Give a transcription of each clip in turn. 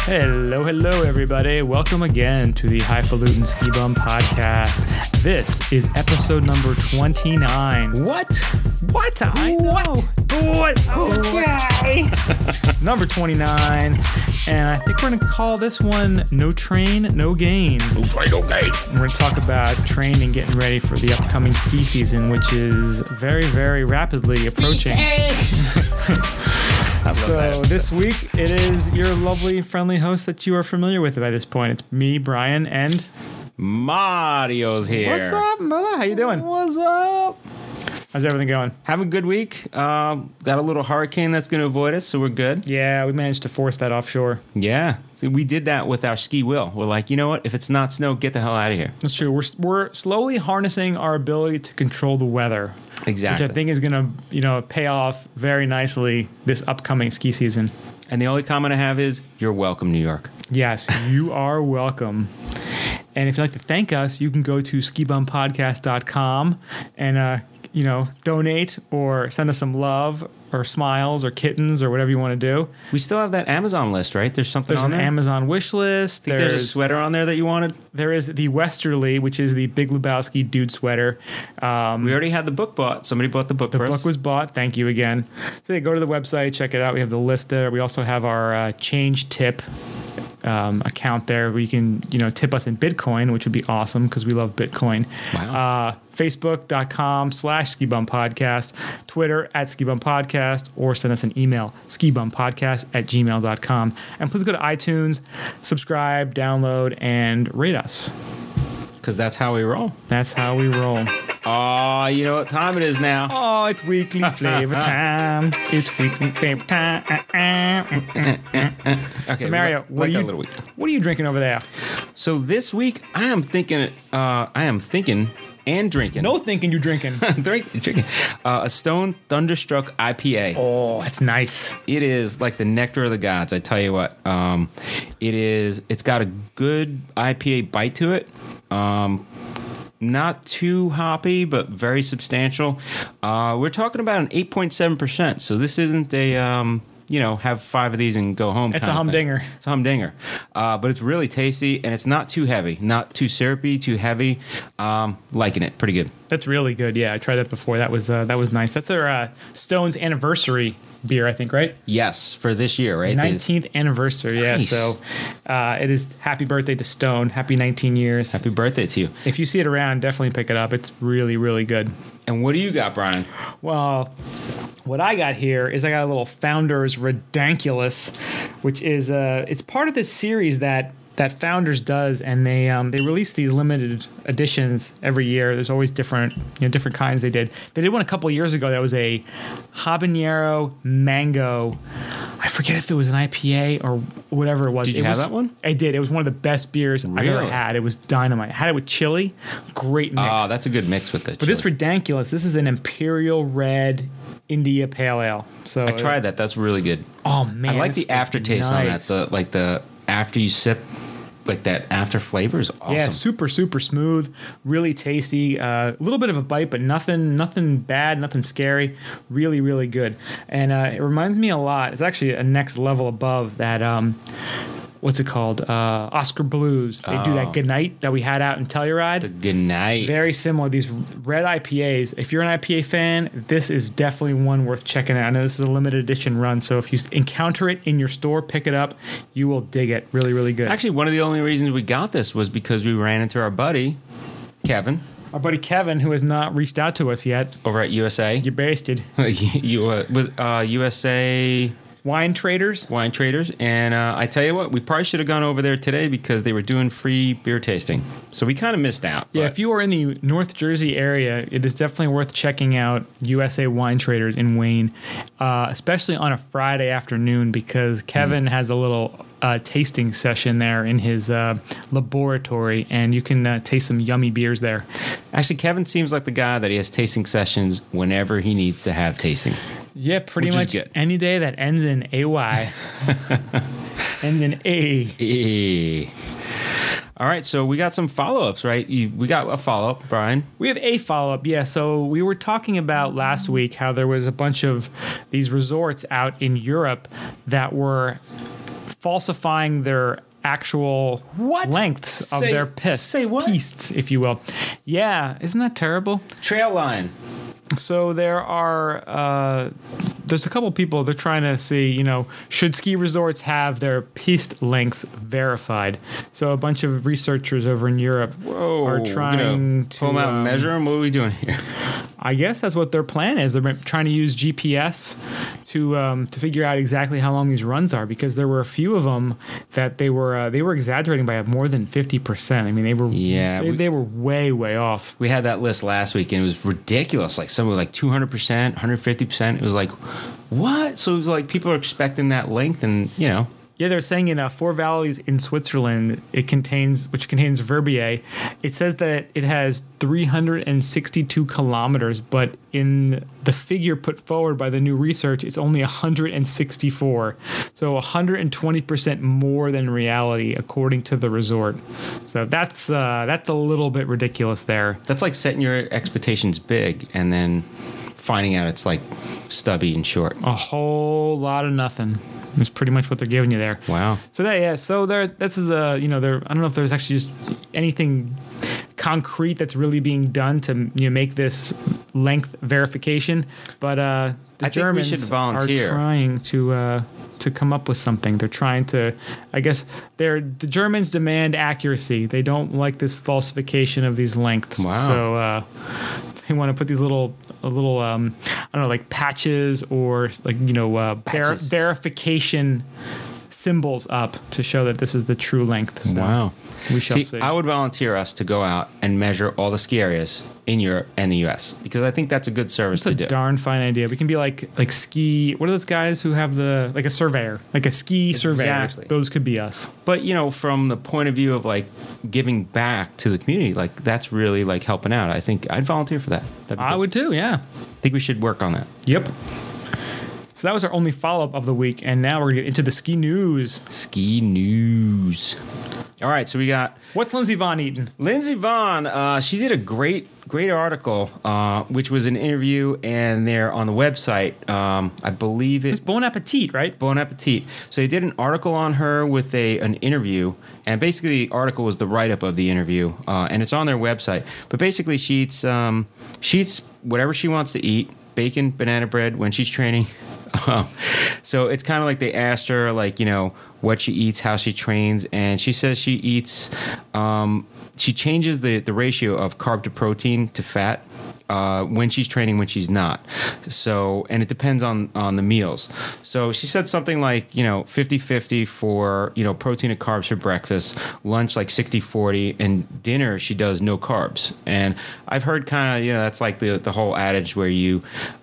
Hello, everybody. Welcome again to the Highfalutin Ski Bum Podcast. This is episode number 29. What? I know. What? Okay. Number 29. And I think we're going to call this one No Train, No Gain. No train, no gain. We're going to talk about training, getting ready for the upcoming ski season, which is very, very rapidly approaching. So this week, it is your lovely, friendly host that you are familiar with by this point. It's me, Brian, and... Mario's here. What's up, brother? How you doing? What's up? How's everything going? Having a good week. Got a little hurricane that's going to avoid us, so we're good. Yeah, we managed to force that offshore. Yeah. See, we did that with our ski wheel. We're like, you know what? If it's not snow, get the hell out of here. That's true. We're slowly harnessing our ability to control the weather. Exactly. Which I think is going to, pay off very nicely this upcoming ski season. And the only comment I have is, you're welcome, New York. Yes, you are welcome. And if you'd like to thank us, you can go to skibumpodcast.com and, donate or send us some love or smiles or kittens or whatever you want to do. We still have that Amazon list, right? There's something There's on there? There's an Amazon wish list. There's a sweater on there that you wanted? There is the Westerly, which is the Big Lebowski dude sweater. We already had the book bought. Somebody bought the book for us. The book was bought. Thank you again. So yeah, go to the website, check it out. We have the list there. We also have our change tip account there where you can, tip us in Bitcoin, which would be awesome because we love Bitcoin. Wow. Facebook.com/skibumpodcast, Twitter @skibumpodcast, or send us an email, skibumpodcast@gmail.com. And please go to iTunes, subscribe, download, and rate us. Because that's how we roll. That's how we roll. Oh, you know what time it is now. Oh, it's weekly flavor time. It's weekly flavor time. Okay, So Mario, what are you drinking over there? So this week, I am thinking and drinking. No thinking you drinking. drinking. A Stone Thunderstruck IPA. Oh, that's nice. It is like the nectar of the gods. I tell you what. It's got a good IPA bite to it. Not too hoppy, but very substantial. We're talking about an 8.7%. So this isn't a have 5 of these and go home. It's a humdinger. It's a humdinger. But it's really tasty, and it's not too heavy. Not too syrupy, too heavy. Liking it. Pretty good. That's really good. Yeah, I tried that before. That was nice. That's our Stone's anniversary beer, I think, right? Yes, for this year, right? 19th anniversary, nice. Yeah. So it is happy birthday to Stone. Happy 19 years. Happy birthday to you. If you see it around, definitely pick it up. It's really, really good. And what do you got, Brian? Well, what I got here is I got a little Founders Ridiculous, which is it's part of this series that Founders does, and they release these limited editions every year. There's always different kinds they did. They did one a couple of years ago that was a habanero mango. I forget if it was an IPA or whatever it was. Did you have that one? I did. It was one of the best beers I've ever had. It was dynamite. I had it with chili. Great mix. Oh, that's a good mix with it. But this Ridiculous, this is an Imperial Red India Pale Ale. So I tried that. That's really good. Oh man, I like the aftertaste on that. The after you sip. Like that after flavor is awesome. Yeah, super, super smooth, really tasty. A little bit of a bite, but nothing bad, nothing scary. Really, really good. And it reminds me a lot. It's actually a next level above that. What's it called? Oscar Blues. They do that Goodnight that we had out in Telluride. The Goodnight. Very similar. These red IPAs. If you're an IPA fan, this is definitely one worth checking out. I know this is a limited edition run, so if you encounter it in your store, pick it up. You will dig it. Really, really good. Actually, one of the only reasons we got this was because we ran into our buddy, Kevin. Our buddy Kevin, who has not reached out to us yet. Over at USA. You basted. USA... Wine Traders. And I tell you what, we probably should have gone over there today because they were doing free beer tasting. So we kind of missed out. Yeah, if you are in the North Jersey area, it is definitely worth checking out USA Wine Traders in Wayne, especially on a Friday afternoon because Kevin has a little tasting session there in his laboratory, and you can taste some yummy beers there. Actually, Kevin seems like the guy that he has tasting sessions whenever he needs to have tasting. Yeah, pretty much any day that ends in AY. Ends in A. All right, so we got some follow-ups, right? We got a follow-up, Brian. We have a follow-up, yeah. So we were talking about last week how there was a bunch of these resorts out in Europe that were falsifying their actual What? lengths of Say- their piss. say what? Pistes, if you will. Yeah, isn't that terrible? Trail line. So there are, there's a couple people, they're trying to see, should ski resorts have their piste lengths verified? So a bunch of researchers over in Europe Whoa. are we're trying gonna to pull them out and measure them? What are we doing here? I guess that's what their plan is. They're trying to use GPS to figure out exactly how long these runs are, because there were a few of them that they were exaggerating by more than 50%. I mean, they were they were way off. We had that list last week, and it was ridiculous. Like some were like 200%, 150%. It was like, what? So it was like people are expecting that length, and Yeah, they're saying in Four Valleys in Switzerland, which contains Verbier, it says that it has 362 kilometers, but in the figure put forward by the new research, it's only 164. So 120% more than reality, according to the resort. So that's a little bit ridiculous there. that's like setting your expectations big and then finding out it's like stubby and short. A whole lot of nothing. Is pretty much what they're giving you there. Wow. So this is I don't know if there's actually just anything concrete that's really being done to make this length verification, but the I think we Germans should are volunteer. trying to come up with something. They're trying to, I guess, the Germans demand accuracy. They don't like this falsification of these lengths. Wow. So they want to put these little I don't know, like patches or like Patches. verification symbols up to show that this is the true length. So Wow. we shall see. I would volunteer us to go out and measure all the ski areas in Europe and the U.S. because I think that's a good service It's a to do. darn fine idea. We can be like ski. What are those guys who have like a surveyor, like a ski surveyor? Exactly. Those could be us. But from the point of view of like giving back to the community, like that's really like helping out. I think I'd volunteer for that. That'd be I good. would too. Yeah. I think we should work on that. Yep. So that was our only follow-up of the week, and now we're gonna get into the ski news. Ski news. All right, so we got What's Lindsey Vonn eating? Lindsey Vonn. She did a great article, which was an interview, and they're on the website. I believe It's Bon Appetit, right? Bon Appetit. So they did an article on her with an interview, and basically the article was the write-up of the interview, and it's on their website. But basically she eats whatever she wants to eat, bacon, banana bread when she's training. So it's kind of like they asked her, like, what she eats, how she trains, and she says she eats, she changes the ratio of carb to protein to fat when she's training, when she's not. So, and it depends on the meals. So she said something like, 50-50 for, protein and carbs for breakfast, lunch like 60-40, and dinner she does no carbs. And I've heard kind of, that's like the whole adage where you,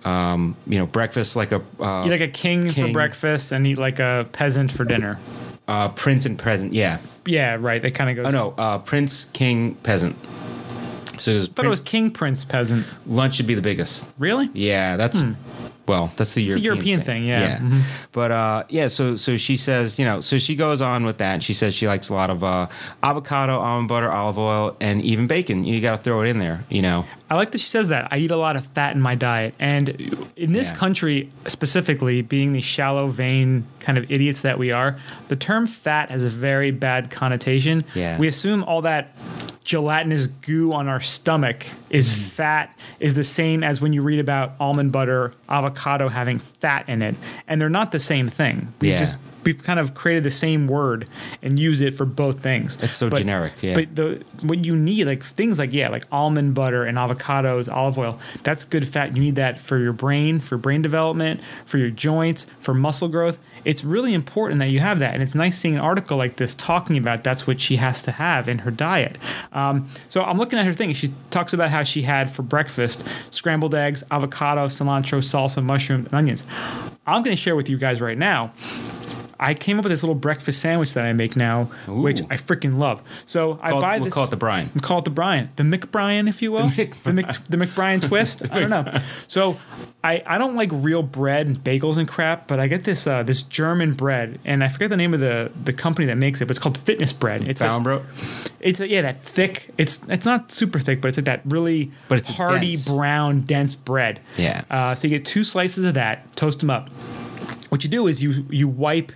breakfast like a... Eat like a king for breakfast and eat like a peasant for dinner. Prince and peasant, yeah. Yeah, right. That kind of goes. Oh no, prince, king, peasant. So I thought it was king, prince, peasant. lunch should be the biggest. Really? Yeah, that's that's the It's a European thing, yeah. Yeah, but so she says, so she goes on with that, and she says she likes a lot of avocado, almond butter, olive oil, and even bacon. You got to throw it in there, I like that she says that. I eat a lot of fat in my diet. And in this Yeah. country, specifically, being the shallow vein kind of idiots that we are, the term fat has a very bad connotation. Yeah. We assume all that gelatinous goo on our stomach is fat, is the same as when you read about almond butter, avocado having fat in it. And they're not the same thing. Yeah. We've kind of created the same word and used it for both things. It's so generic, yeah. But what you need, like things like almond butter and avocados, olive oil, that's good fat. You need that for your brain, for brain development, for your joints, for muscle growth. It's really important that you have that. And it's nice seeing an article like this talking about that's what she has to have in her diet. So I'm looking at her thing. She talks about how she had for breakfast scrambled eggs, avocado, cilantro, salsa, mushroom, and onions. I'm going to share with you guys right now. I came up with this little breakfast sandwich that I make now, which I freaking love. So I buy this. We'll call it the Brian. We call it the Brian, the McBrian, if you will, the McBrian twist. I don't know. So I don't like real bread and bagels and crap, but I get this this German bread, and I forget the name of the company that makes it, but it's called Fitness Bread. It's Bro. It's that thick. It's not super thick, but it's like that really But it's hearty dense. brown dense bread. Yeah. So you get 2 slices of that, toast them up what you do is you wipe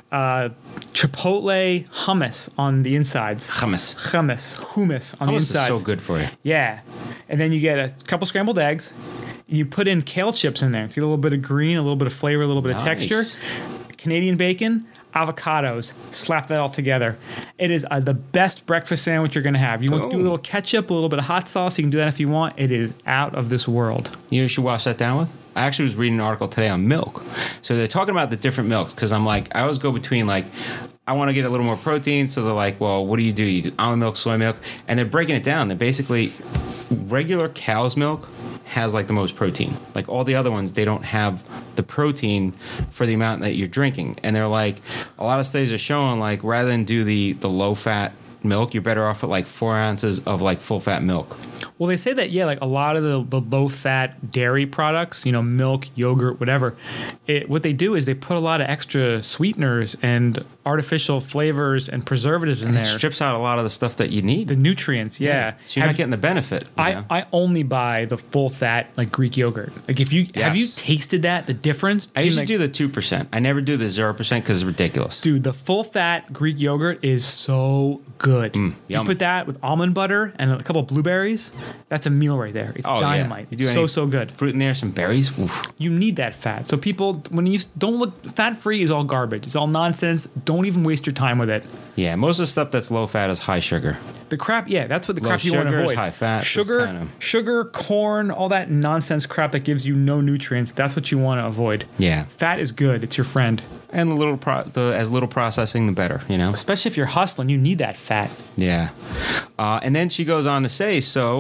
Chipotle hummus on the insides. Hummus on the is insides. so good for you. Yeah. And then you get a couple scrambled eggs. You put in kale chips in there to get a little bit of green, a little bit of flavor, a little bit of texture. Canadian bacon, avocados. Slap that all together. It is the best breakfast sandwich you're going to have. You want to do a little ketchup, a little bit of hot sauce. You can do that if you want. It is out of this world. You know, you should wash that down with. I actually was reading an article today on milk. So they're talking about the different milks because I'm like, I always go between like, I want to get a little more protein. So they're like, well, what do? You do almond milk, soy milk. And they're breaking it down. They're basically regular cow's milk has like the most protein. Like all the other ones, they don't have the protein for the amount that you're drinking. And they're like, a lot of studies are showing like rather than do the low fat milk, you're better off at like 4 ounces of like full fat milk. Well, they say that, yeah, like a lot of the low-fat dairy products, milk, yogurt, whatever, what they do is they put a lot of extra sweeteners and artificial flavors and preservatives in there. It strips out a lot of the stuff that you need. The nutrients, yeah. So you're not getting the benefit. I only buy the full-fat, like, Greek yogurt. Like, have you tasted that, the difference? I usually do the 2%. I never do the 0% because it's ridiculous. Dude, the full-fat Greek yogurt is so good. You put that with almond butter and a couple of blueberries. That's a meal right there. It's dynamite. Yeah. It's so good. Fruit in there, some berries. Oof. You need that fat. So people, when you don't look, fat-free is all garbage. It's all nonsense. Don't even waste your time with it. Yeah, most of the stuff that's low fat is high sugar. The crap, yeah, that's what the low crap you want to avoid. Is high fat. Sugar, corn, all that nonsense crap that gives you no nutrients. That's what you want to avoid. Yeah. Fat is good. It's your friend. And as little processing, the better, Especially if you're hustling, you need that fat. Yeah. And then she goes on to say,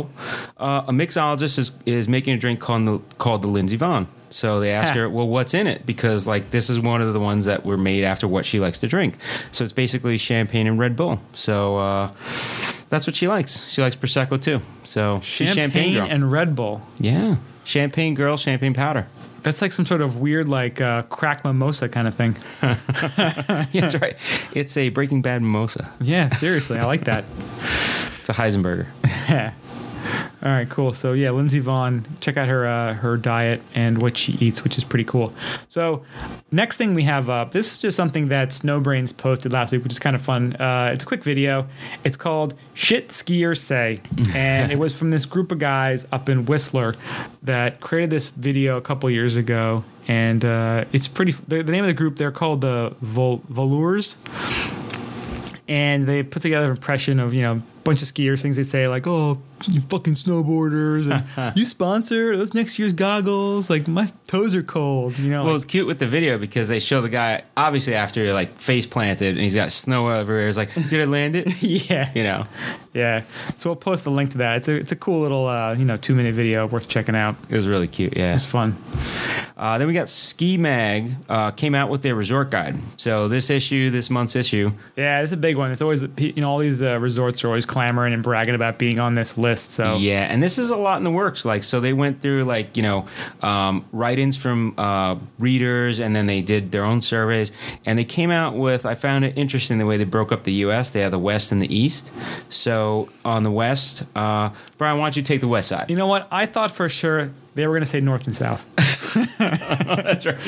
a mixologist is making a drink called the Lindsey Vonn. So they ask her, well, what's in it? Because this is one of the ones that were made after what she likes to drink. So it's basically champagne and Red Bull. So that's what she likes. She likes Prosecco too. So she's champagne girl. And Red Bull. Yeah. Champagne girl, champagne powder. That's like some sort of weird, crack mimosa kind of thing. Yeah, that's right. It's a Breaking Bad mimosa. Yeah, seriously. I like that. It's a Heisenberger. All right, cool. So, yeah, Lindsey Vonn, check out her diet and what she eats, which is pretty cool. So, next thing we have up, this is just something that Snowbrains posted last week, which is kind of fun. It's a quick video. It's called Shit Skiers Say. And it was from this group of guys up in Whistler that created this video a couple years ago. And it's pretty, the name of the group, they're called the Voleurs. And they put together an impression of, a bunch of skiers, things they say like, oh, you fucking snowboarders, and you sponsor those next year's goggles, like my toes are cold, Well, it's cute with the video because they show the guy obviously after face planted and he's got snow everywhere. It's like, did I land it? Yeah. Yeah. So we'll post the link to that. It's a cool little 2-minute video worth checking out. It was really cute. Yeah, it was fun. Then we got Ski Mag came out with their resort guide. So this month's issue. Yeah, it's a big one. It's always all these resorts are always clamoring and bragging about being on this list. So yeah, and this is a lot in the works. So they went through write-ins from readers, and then they did their own surveys, and they came out with. I found it interesting the way they broke up the U.S. They have the West and the East. So on the West, Brian, why don't you take the West side? You know what? I thought for sure they were going to say North and South. That's right.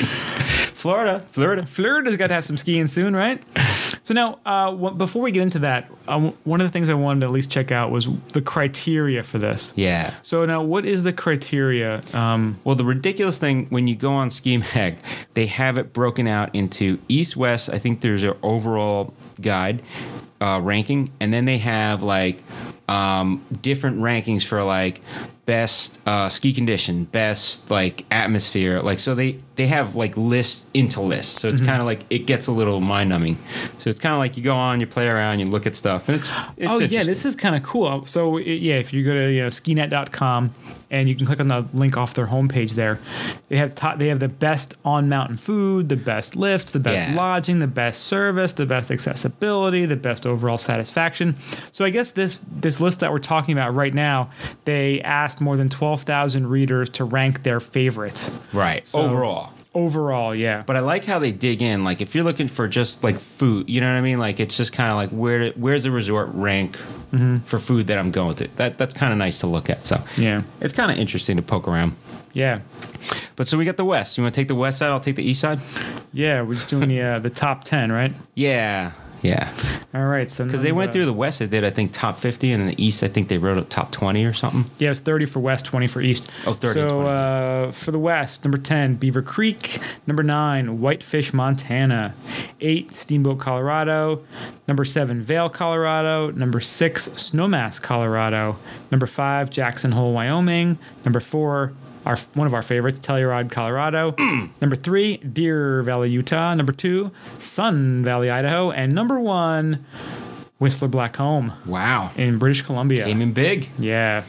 Florida's got to have some skiing soon, right? So now, before we get into that, one of the things I wanted to at least check out was the criteria for this. Yeah. So now, what is the criteria? Well, the ridiculous thing, when you go on Ski Mag, they have it broken out into East, West. I think there's an overall guide ranking, and then they have different rankings for best ski condition, best atmosphere. So they have lists into lists. So it's kind of it gets a little mind numbing. So it's kind of you go on, you play around, you look at stuff. And it's yeah, this is kind of cool. So if you go to skinet.com and you can click on the link off their homepage there, they have the best on mountain food, the best lifts, the best lodging, the best service, the best accessibility, the best overall satisfaction. So I guess this list that we're talking about right now, they asked more than 12,000 readers to rank their favorites. Right. So, Overall, yeah. But I like how they dig in. If you're looking for just food, you know what I mean? It's just kind of where's the resort rank for food that I'm going to? That's kind of nice to look at. So yeah, it's kind of interesting to poke around. Yeah. But so we got the West. You want to take the West side? I'll take the East side. Yeah, we're just doing the top 10, right? Yeah. Yeah. All right. So Because they went through the West, they did, I think, top 50, and then the East, I think they wrote up top 20 or something. Yeah, it's 30 for West, 20 for East. Oh, 30 So 20. for the West, number 10, Beaver Creek. Number 9, Whitefish, Montana. 8, Steamboat, Colorado. Number 7, Vail, Colorado. Number 6, Snowmass, Colorado. Number 5, Jackson Hole, Wyoming. Number 4, one of our favorites, Telluride, Colorado. Number 3, Deer Valley, Utah. Number 2, Sun Valley, Idaho. And number 1, Whistler Blackcomb Wow. in British Columbia. Came in big. Yeah.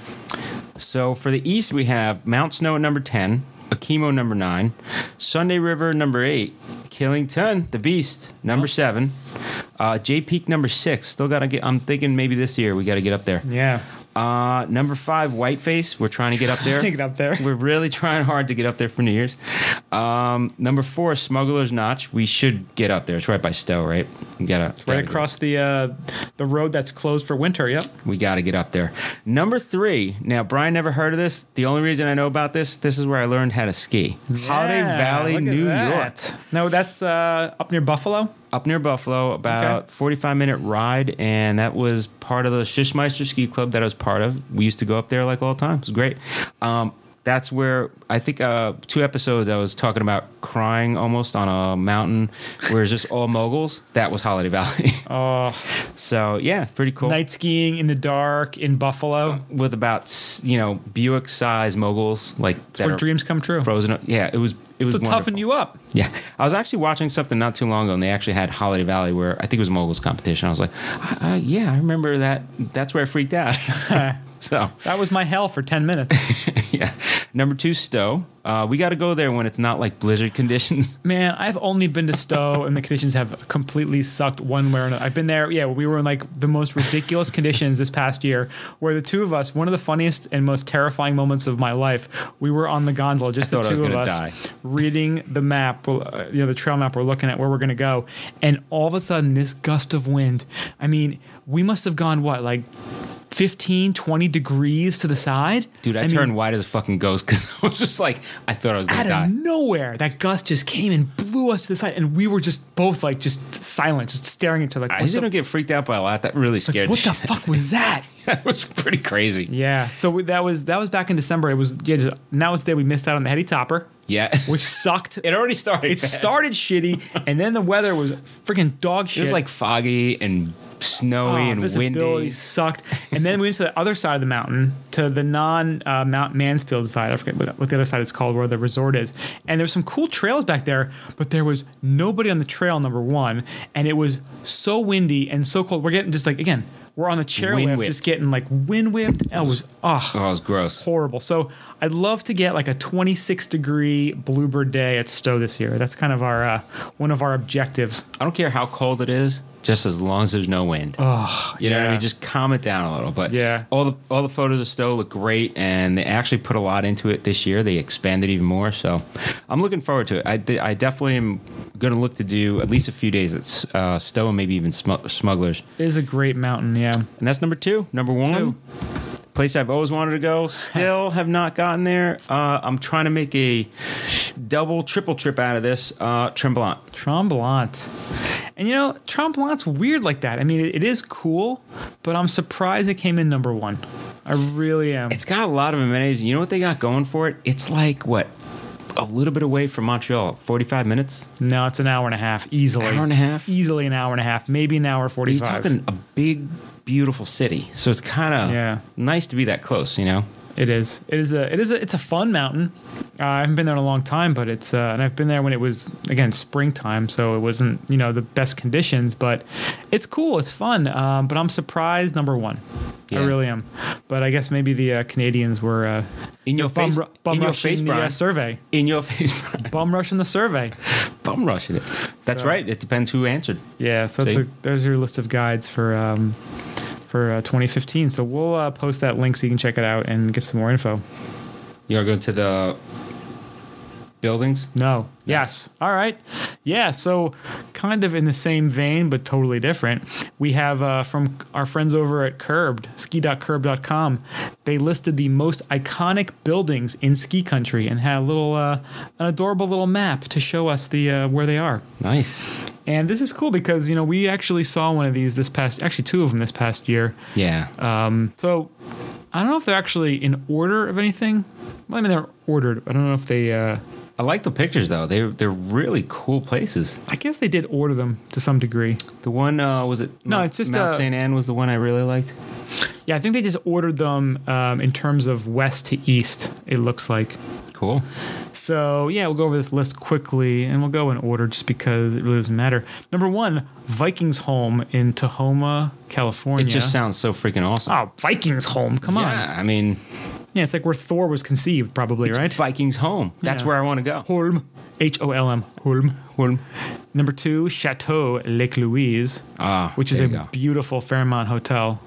So for the East, we have Mount Snow at number 10, Akimo number 9, Sunday River number 8, Killington, the Beast, number 7, Jay Peak number 6. Still got to get, I'm thinking maybe this year we got to get up there. Yeah. Number 5, Whiteface. We're trying to get up there. Get up there. We're really trying hard to get up there for New Year's. Number 4, Smuggler's Notch. We should get up there. It's right by Stowe, right? We gotta Right across the road that's closed for winter. Yep. We got to get up there. Number 3. Now, Brian never heard of this. The only reason I know about this is where I learned how to ski. Holiday Valley, look at New that. York. No, that's up near Buffalo. Up near Buffalo, about 45-minute ride, and that was part of the Schischmeister Ski Club that I was part of. We used to go up there like all the time. It was great. That's where I think 2 episodes I was talking about crying almost on a mountain where it's just all moguls. That was Holiday Valley. Oh, So yeah, pretty cool. night skiing in the dark in Buffalo. With about Buick-sized moguls like That's where dreams come true. frozen. Yeah, it was To wonderful. toughen you up. Yeah, I was actually watching something not too long ago, and they actually had Holiday Valley, where I think it was moguls competition. I was like, yeah, I remember that. That's where I freaked out. So That was my hell for 10 minutes. yeah, number 2, Stowe. We got to go there when it's not like blizzard conditions. Man, I've only been to Stowe, and the conditions have completely sucked one way or another. I've been there. Yeah, we were in like the most ridiculous conditions this past year, where the two of us, one of the funniest and most terrifying moments of my life, we were on the gondola, just the thought I was two of gonna us, die. reading the map, the trail map. We're looking at where we're going to go, and all of a sudden, this gust of wind. I mean, we must have gone like 15, 20 degrees to the side. Dude, I turned white as a fucking ghost because I was just like, I thought I was going Out to die. of nowhere, that gust just came and blew us to the side, and we were just both like just silent, just staring into like. I usually don't get freaked out by a lot. That really scared What the the shit. fuck was that? That was pretty crazy. Yeah, so that was back in December. It was and that was the day we missed out on the Heady Topper, Yeah. which sucked. It already started. It bad. started shitty, and then the weather was freaking dog shit. It was like foggy and snowy and visibility windy. sucked. And then we went to the other side of the mountain, to the Mount Mansfield side. I forget what the other side is called, where the resort is. And there's some cool trails back there, but there was nobody on the trail, number 1. And it was so windy and so cold. We're getting just like, again, we're on the chairlift, Wind whipped. just getting like wind whipped. It was, Oh, it was gross. horrible. So I'd love to get like a 26-degree bluebird day at Stowe this year. That's kind of our one of our objectives. I don't care how cold it is, just as long as there's no wind. Oh, You know what I yeah. mean? Just calm it down a little. But Yeah. all the photos of Stowe look great, and they actually put a lot into it this year. They expanded even more, so I'm looking forward to it. I definitely am going to look to do at least a few days at Stowe and maybe even Smugglers. It is a great mountain, yeah. And that's number 2. Number 1, 2. place I've always wanted to go. Still have not gotten there. I'm trying to make a double, triple trip out of this. Tremblant. Tremblant. And you know, Tremblant's weird like that. I mean, it is cool, but I'm surprised it came in number 1. I really am. It's got a lot of amenities. You know what they got going for it? It's like, what, a little bit away from Montreal. 45 minutes? No, it's an hour and a half, easily. Hour and a half? Easily an hour and a half, maybe an hour You're 45. talking a big, beautiful city. So it's kind of Yeah. nice to be that close, you know? It is. It's a fun mountain. I haven't been there in a long time, but it's and I've been there when it was, again, springtime, so it wasn't the best conditions, but it's cool. It's fun. But I'm surprised, number 1. Yeah. I really am. But I guess maybe the Canadians were In your face, bum in your rushing face, the Brian. survey. In your face, Brian. Bum rushing the survey. Bum rushing it. That's So- right. It depends who answered. Yeah, so See? there's your list of guides for 2015. So we'll post that link so you can check it out and get some more info. You are going to the buildings? No. Yes. All right. Yeah. So kind of in the same vein, but totally different. We have from our friends over at Curbed, ski.curbed.com. They listed the most iconic buildings in ski country and had a little, an adorable little map to show us the where they are. Nice. And this is cool because, we actually saw one of these actually two of them this past year. Yeah. So I don't know if they're actually in order of anything. Well, I mean, they're ordered. I don't know if they... I like the pictures, though. They're really cool places. I guess they did order them to some degree. The one, was it? No, it's just... Mount St. Anne was the one I really liked. Yeah, I think they just ordered them in terms of west to east, it looks like. Cool. So, yeah, we'll go over this list quickly, and we'll go in order just because it really doesn't matter. Number 1, Vikings Home in Tahoma, California. It just sounds so freaking awesome. Oh, Vikings Home. Come on. Yeah, I mean... Yeah, it's like where Thor was conceived, probably, right? Vikings Home. That's where I want to go. Holm. Holm. Holm. Holm. Number 2, Chateau Lake Louise, which is a beautiful Fairmont hotel.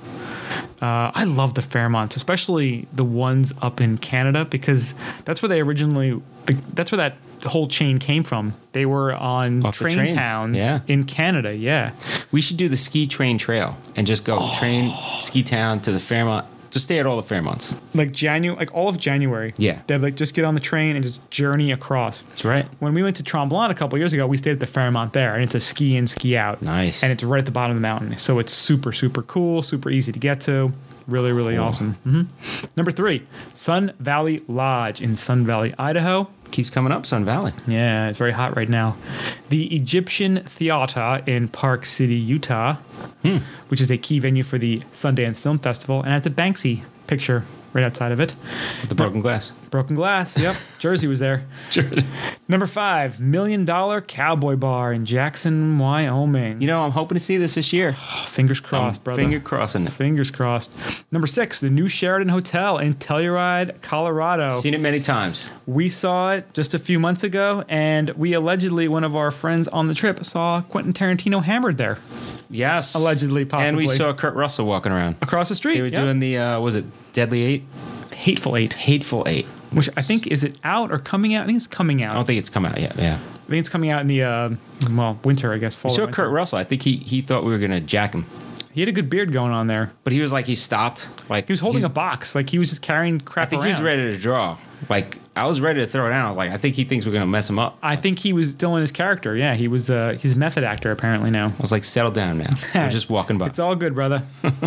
I love the Fairmonts, especially the ones up in Canada, because that's where they originally... That's where that whole chain came from. They were on train towns in Canada, yeah. We should do the ski train trail and just go train ski town to the Fairmont. Just stay at all the Fairmonts. Like all of January. Yeah. They'd just get on the train and just journey across. That's right. When we went to Tremblant a couple years ago, we stayed at the Fairmont there, and it's a ski in, ski out. Nice. And it's right at the bottom of the mountain. So it's super, super cool, super easy to get to. Really, really awesome. Mm-hmm. Number 3, Sun Valley Lodge in Sun Valley, Idaho. Keeps coming up, Sun Valley. Yeah, it's very hot right now. The Egyptian Theater in Park City, Utah, which is a key venue for the Sundance Film Festival, and has a Banksy picture right outside of it. With the broken glass. Broken glass, yep. Jersey was there. Number 5, $1 Million Cowboy Bar in Jackson, Wyoming. I'm hoping to see this year. Fingers crossed, brother. Finger crossing it. Fingers crossed. Number 6, the new Sheraton Hotel in Telluride, Colorado. Seen it many times. We saw it just a few months ago, and we allegedly, one of our friends on the trip, saw Quentin Tarantino hammered there. Yes. Allegedly, possibly. And we saw Kurt Russell walking around. Across the street. They were doing the, was it Deadly 8? Hateful Eight. Hateful Eight. Which I think, is it out or coming out? I think it's coming out. I don't think it's come out yet, yeah. I think it's coming out in the, winter, I guess, fall. You saw Kurt Russell. I think he thought we were going to jack him. He had a good beard going on there. But he was like, he stopped. Like he was holding a box. Like he was just carrying crap around. I think he was ready to draw. Like, I was ready to throw it down. I was like, I think he thinks we're going to mess him up. I think he was still in his character. Yeah, he's a method actor apparently now. I was like, settle down now. We're just walking by. It's all good, brother.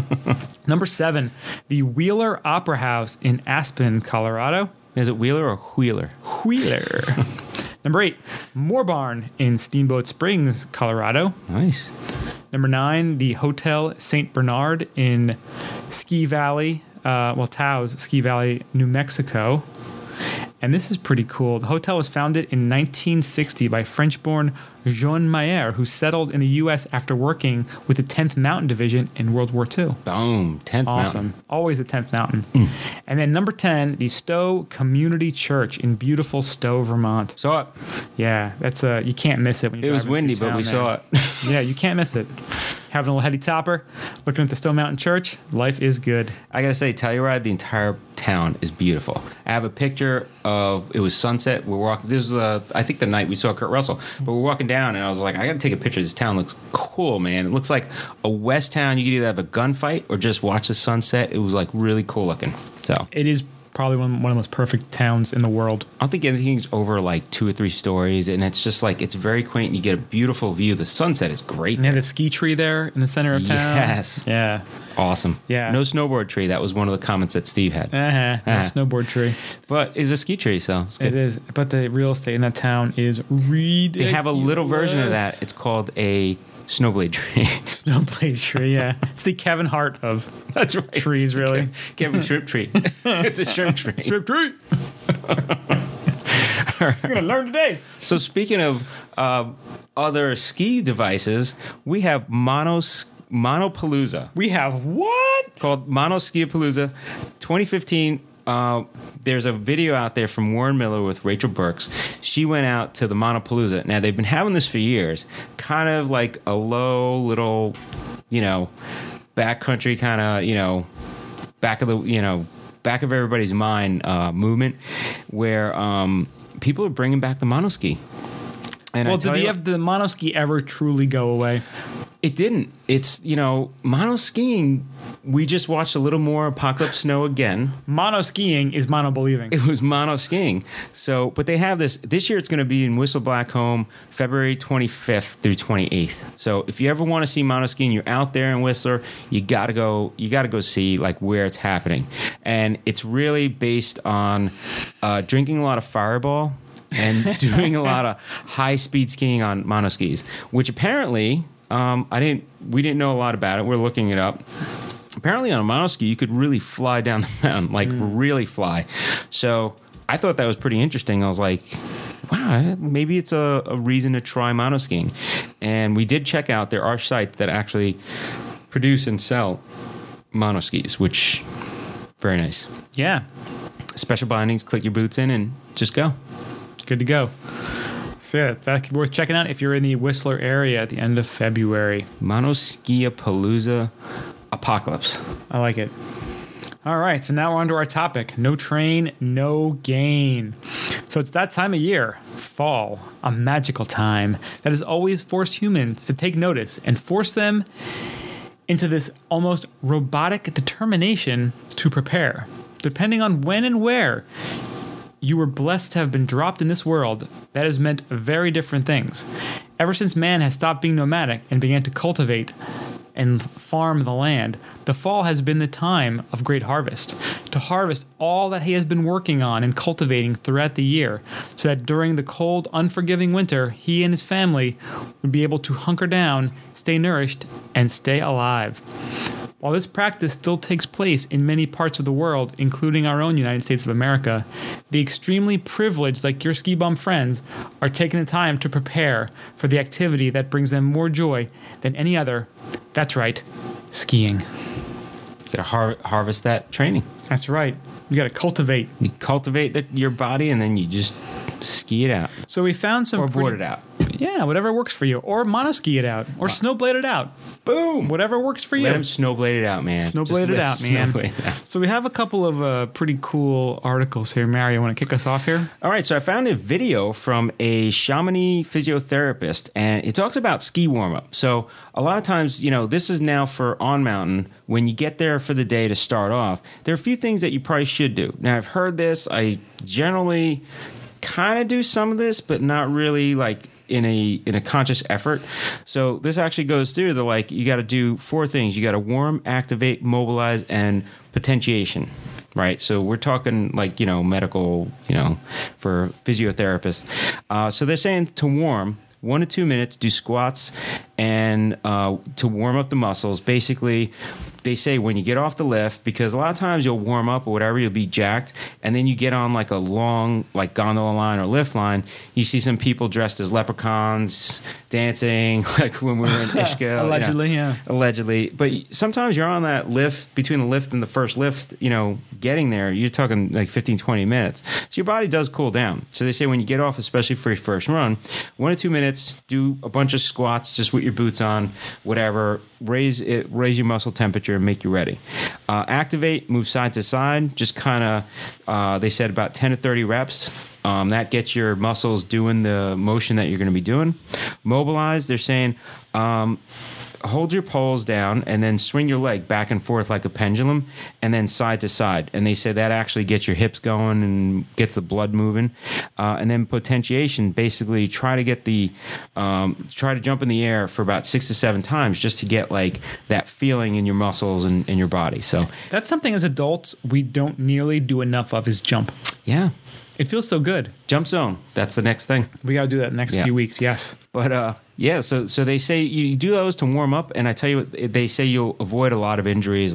Number 7, the Wheeler Opera House in Aspen, Colorado. Is it Wheeler or Wheeler? Wheeler. Number 8, Moore Barn in Steamboat Springs, Colorado. Nice. Number 9, the Hotel St. Bernard in Ski Valley, Taos, Ski Valley, New Mexico. And this is pretty cool. The hotel was founded in 1960 by French-born Jean Mayer, who settled in the U.S. after working with the 10th Mountain Division in World War II. Boom, 10th Mountain. Awesome. Always the 10th Mountain. And then number 10, the Stowe Community Church in beautiful Stowe, Vermont. Saw it. Yeah, that's you can't miss it when you It was windy, but we saw it. Yeah, you can't miss it. Having a little heady topper, looking at the Stowe Mountain Church, life is good. I gotta say, Telluride, the entire town is beautiful. I have a picture of, it was sunset. We're walking, this was, I think the night we saw Kurt Russell, but we're walking down and I was like, I gotta take a picture. This town looks cool, man. It looks like a West town. You could either have a gunfight or just watch the sunset. It was like really cool looking. So it is probably one of the most perfect towns in the world. I don't think anything's over like 2 or 3 stories, and it's just like, it's very quaint. You get a beautiful view. The sunset is great. And they had a ski tree there in the center of town. Yes. Yeah. Awesome. Yeah. No snowboard tree. That was one of the comments that Steve had. No snowboard tree. But it's a ski tree, so it's good. It is. But the real estate in that town is ridiculous. They have a little version of that. It's called a snowblade tree. Snowblade tree, yeah. It's the Kevin Hart of That's right. trees, really. Kevin Shrimp Tree. It's a shrimp tree. Shrimp tree. You're going to learn today. So speaking of other ski devices, we have Monopalooza. We have what? Called Monoskiapalooza 2015. There's a video out there from Warren Miller with Rachel Burks. She went out to the Monopalooza. Now, they've been having this for years. Kind of like a low little, backcountry kind of, back of everybody's mind movement where people are bringing back the monoski. And Well, I tell did you, the monoski ever truly go away? it didn't. It's, mono skiing, we just watched a little more Apocalypse Snow again. Mono skiing is mono believing. It was mono skiing. So, but they have this year. It's going to be in Whistler Blackcomb, February 25th through 28th. So, if you ever want to see mono skiing, you're out there in Whistler. You got to go. You got to go see like where it's happening, and it's really based on drinking a lot of Fireball and doing a lot of high speed skiing on mono skis, which apparently we didn't know a lot about it. We're looking it up. Apparently on a monoski, you could really fly down the mountain, like really fly. So I thought that was pretty interesting. I was like, wow, maybe it's a reason to try monoskiing. And we did check out, there are sites that actually produce and sell monoskis, which, very nice. Yeah. Special bindings, click your boots in and just go. Good to go. So yeah, that's worth checking out if you're in the Whistler area at the end of February. Monoskiapalooza Apocalypse. I like it. All right, so now we're on to our topic. No train, no gain. So it's that time of year, fall, a magical time that has always forced humans to take notice and force them into this almost robotic determination to prepare. Depending on when and where you were blessed to have been dropped in this world, that has meant very different things. Ever since man has stopped being nomadic and began to cultivate and farm the land, the fall has been the time of great harvest, to harvest all that he has been working on and cultivating throughout the year, so that during the cold, unforgiving winter, he and his family would be able to hunker down, stay nourished, and stay alive. While this practice still takes place in many parts of the world, including our own United States of America, the extremely privileged, like your ski bum friends, are taking the time to prepare for the activity that brings them more joy than any other. That's right, skiing. You gotta harvest that training. That's right. You gotta cultivate. You cultivate your body and then you just ski it out. So we found some Or board it out. Yeah, whatever works for you. Or monoski it out. Or snowblade it out. Boom! Whatever works for you. Let him snowblade it out, man. Snowblade it out, man. So we have a couple of pretty cool articles here. Mario, you want to kick us off here? All right, so I found a video from a Chamonix physiotherapist, and it talks about ski warm-up. So a lot of times, this is now for on mountain. When you get there for the day to start off, there are a few things that you probably should do. Now, I've heard this. I generally kind of do some of this, but not really like in a conscious effort. So this actually goes through you got to do 4 things. You got to warm, activate, mobilize, and potentiation. Right. So we're talking medical, for physiotherapists. So they're saying to warm, 1 to 2 minutes, do squats and to warm up the muscles. Basically, they say when you get off the lift, because a lot of times you'll warm up or whatever, you'll be jacked, and then you get on like a long gondola line or lift line. You see some people dressed as leprechauns dancing, like when we were in Ishka. Allegedly, yeah. Allegedly. But sometimes you're on that lift, between the lift and the first lift, getting there, you're talking like 15, 20 minutes. So your body does cool down. So they say when you get off, especially for your first run, 1 to 2 minutes, do a bunch of squats just with your boots on, whatever, raise your muscle temperature and make you ready. Activate, move side to side, just kind of, they said about 10 to 30 reps. That gets your muscles doing the motion that you're going to be doing. Mobilize, they're saying, hold your poles down and then swing your leg back and forth like a pendulum and then side to side. And they say that actually gets your hips going and gets the blood moving. And then potentiation, basically try to get try to jump in the air for about 6 to 7 times just to get like that feeling in your muscles and in your body. So that's something as adults we don't nearly do enough of is jump. Yeah. It feels so good. Jump zone. That's the next thing. We got to do that next few weeks. Yes. But so they say you do those to warm up, and I tell you what, they say you'll avoid a lot of injuries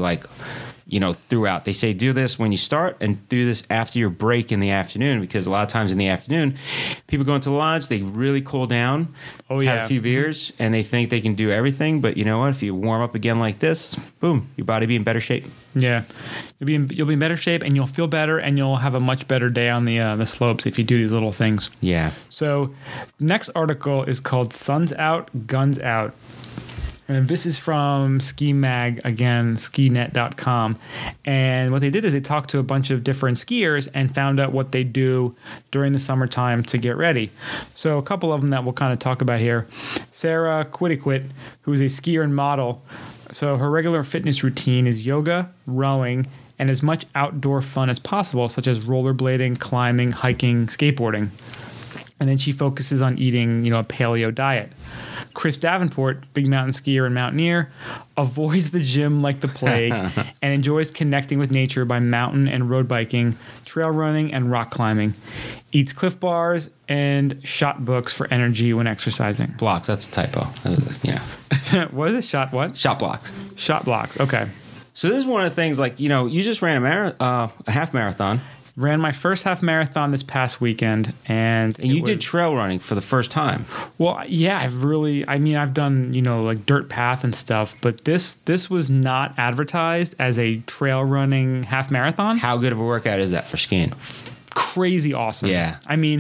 throughout. They say do this when you start and do this after your break in the afternoon, because a lot of times in the afternoon, people go into the lodge, they really cool down, have a few beers, and they think they can do everything. But you know what? If you warm up again like this, boom, your body be in better shape. Yeah, you'll be in better shape, and you'll feel better, and you'll have a much better day on the slopes if you do these little things. Yeah. So, next article is called "Sun's Out, Guns Out." And this is from Ski Mag, again, skinet.com. And what they did is they talked to a bunch of different skiers and found out what they do during the summertime to get ready. So a couple of them that we'll kind of talk about here. Sarah Quittiquit, who is a skier and model. So her regular fitness routine is yoga, rowing, and as much outdoor fun as possible, such as rollerblading, climbing, hiking, skateboarding. And then she focuses on eating, a paleo diet. Chris Davenport, big mountain skier and mountaineer, avoids the gym like the plague and enjoys connecting with nature by mountain and road biking, trail running, and rock climbing. Eats Cliff Bars and shot books for energy when exercising. Blocks, that's a typo. What is it? Shot what? Shot blocks. Shot blocks, okay. So this is one of the things, you just ran a half marathon. Ran my first half marathon this past weekend, and you did trail running for the first time. Well, yeah, I've done, like dirt path and stuff, but this was not advertised as a trail running half marathon. How good of a workout is that for skiing? Crazy awesome. Yeah.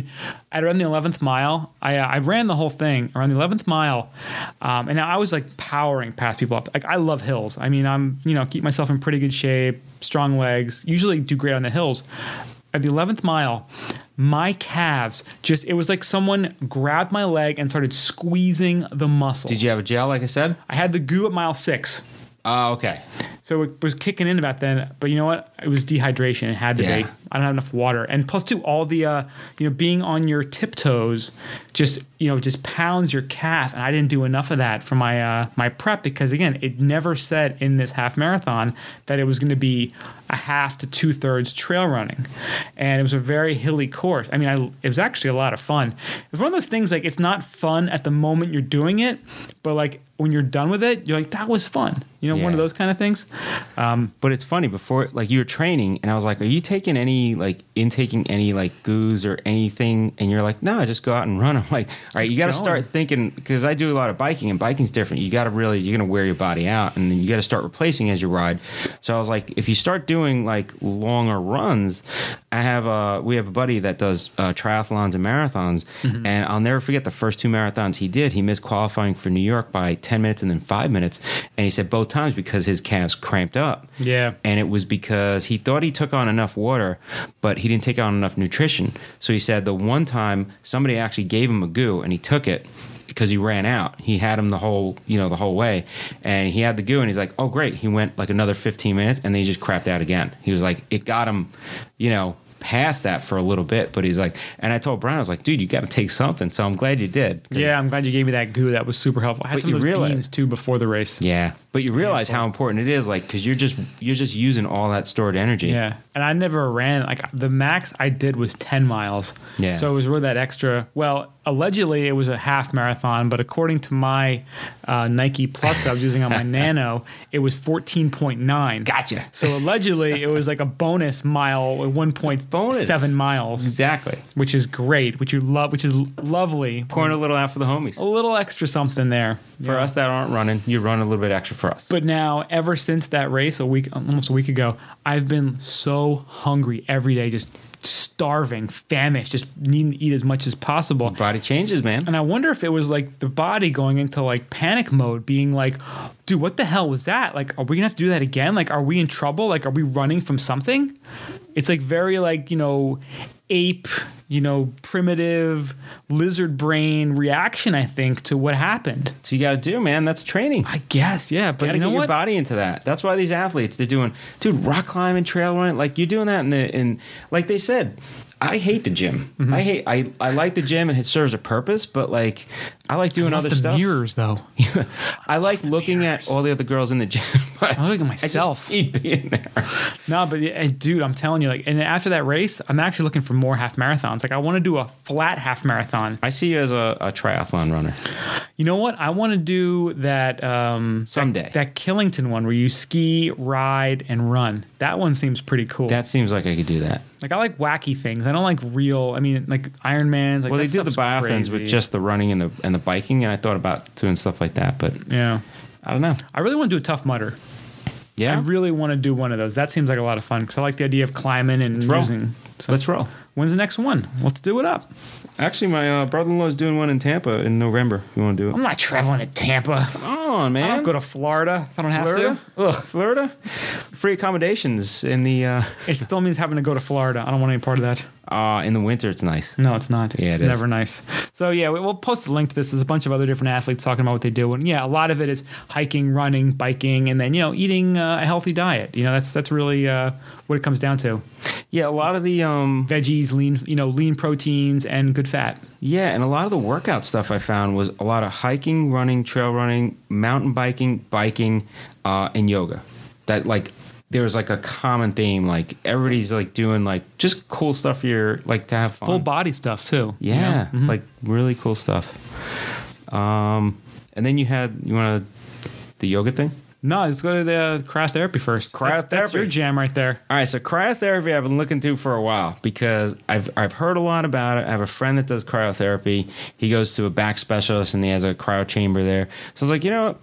I ran the 11th mile. I ran the whole thing around the 11th mile. And now I was like powering past people up. Like I love hills. I'm, keep myself in pretty good shape, strong legs, usually do great on the hills. At the 11th mile, my calves it was like someone grabbed my leg and started squeezing the muscle. Did you have a gel, like I said? I had the goo at mile 6. Oh, okay. So it was kicking in about then, but you know what? It was dehydration. It had to be. I don't have enough water, and plus too, all the being on your tiptoes, just pounds your calf, and I didn't do enough of that for my prep because again, it never said in this half marathon that it was going to be a half to 2/3 trail running, and it was a very hilly course. It was actually a lot of fun. It was one of those things like it's not fun at the moment you're doing it, but like when you're done with it, you're like that was fun. One of those kind of things. But it's funny, before, like, you were training, and I was like, are you taking intaking any, like, goos or anything? And you're like, no, I just go out and run. I'm like, all right, you got to start thinking, because I do a lot of biking, and biking's different. You got to you're going to wear your body out, and then you got to start replacing as you ride. So I was like, if you start doing, like, longer runs, we have a buddy that does triathlons and marathons, and I'll never forget the first 2 marathons he did. He missed qualifying for New York by 10 minutes and then 5 minutes, and he said both times because his calves cramped up. Yeah. And it was because he thought he took on enough water, but he didn't take on enough nutrition. So he said the one time somebody actually gave him a goo and he took it because he ran out. He had him the whole way, and he had the goo, and he's like, oh great. He went like another 15 minutes and then he just crapped out again. He was like, it got him, past that for a little bit, but he's like, and I told Brian, I was like, dude, you got to take something. So I'm glad you did. Yeah, I'm glad you gave me that goo. That was super helpful. I had some of those beans too before the race. Yeah, but you realize how important it is, like, because you're just using all that stored energy. Yeah, and I never ran, like, the max I did was 10 miles. Yeah. So it was really that extra. Well, allegedly it was a half marathon, but according to my Nike Plus that I was using on my Nano, it was 14.9. Gotcha. So allegedly it was like a bonus mile, 1.7 miles. Exactly. Which is great, which is lovely. Pouring a little out for the homies. A little extra something there. For us that aren't running, you run a little bit extra for us. But now, ever since that race almost a week ago, I've been so hungry every day, just starving, famished, just needing to eat as much as possible. Body changes, man. And I wonder if it was like the body going into like panic mode, being like, dude, what the hell was that? Like, are we gonna have to do that again? Like, are we in trouble? Like, are we running from something? It's like very like, ape, primitive lizard brain reaction, I think, to what happened. So you got to do, man. That's training. I guess, yeah. But you got to get your body into that. That's why these athletes, they're doing, dude, rock climbing, trail running. Like, you're doing that in like they said, I hate the gym. I like the gym and it serves a purpose, but like I like doing other stuff. Mirrors, though. I like looking at all the other girls in the gym. But I look at myself. I just hate being there. No, but dude, I'm telling you, like, and after that race, I'm actually looking for more half marathons. Like, I want to do a flat half marathon. I see you as a triathlon runner. You know what? I want to do that someday. That Killington one where you ski, ride, and run. That one seems pretty cool. That seems like I could do that. Like, I like wacky things. I don't like real. I mean, like Ironmans. Like, well, they do the biathlons with just the running and the biking, and I thought about doing stuff like that, but yeah, I don't know. I really want to do a Tough Mudder. Yeah, I really want to do one of those. That seems like a lot of fun because I like the idea of climbing and using. So let's roll. When's the next one? Let's do it up. Actually, my brother-in-law is doing one in Tampa in November. If you want to do it? I'm not traveling to Tampa. Come on, man. I don't go to Florida if I don't Florida? have to. Ugh. Florida? Free accommodations in the It still means having to go to Florida. I don't want any part of that. in the winter. It's nice. No, it's not. Yeah, It's it is. never nice. So yeah, we'll post a link to this. There's a bunch of other different athletes talking about what they do, and yeah, a lot of it is hiking, running, biking, and then eating a healthy diet. That's really what it comes down to. Yeah, a lot of the Veggies, lean proteins, and good fat. yeah, and a lot of the workout stuff I found was a lot of hiking, running, trail running, mountain biking, and yoga. That like there was like a common theme. Like everybody's like doing like just cool stuff for your like to have fun. Full body stuff too. Yeah, Mhm. like really cool stuff. And then you want the yoga thing? No, let's go to the cryotherapy first. That's your Cryotherapy. jam right there. All right, so cryotherapy I've been looking to for a while because I've heard a lot about it. I have a friend that does cryotherapy. He goes to a back specialist and he has a cryo chamber there. So I was like, you know what?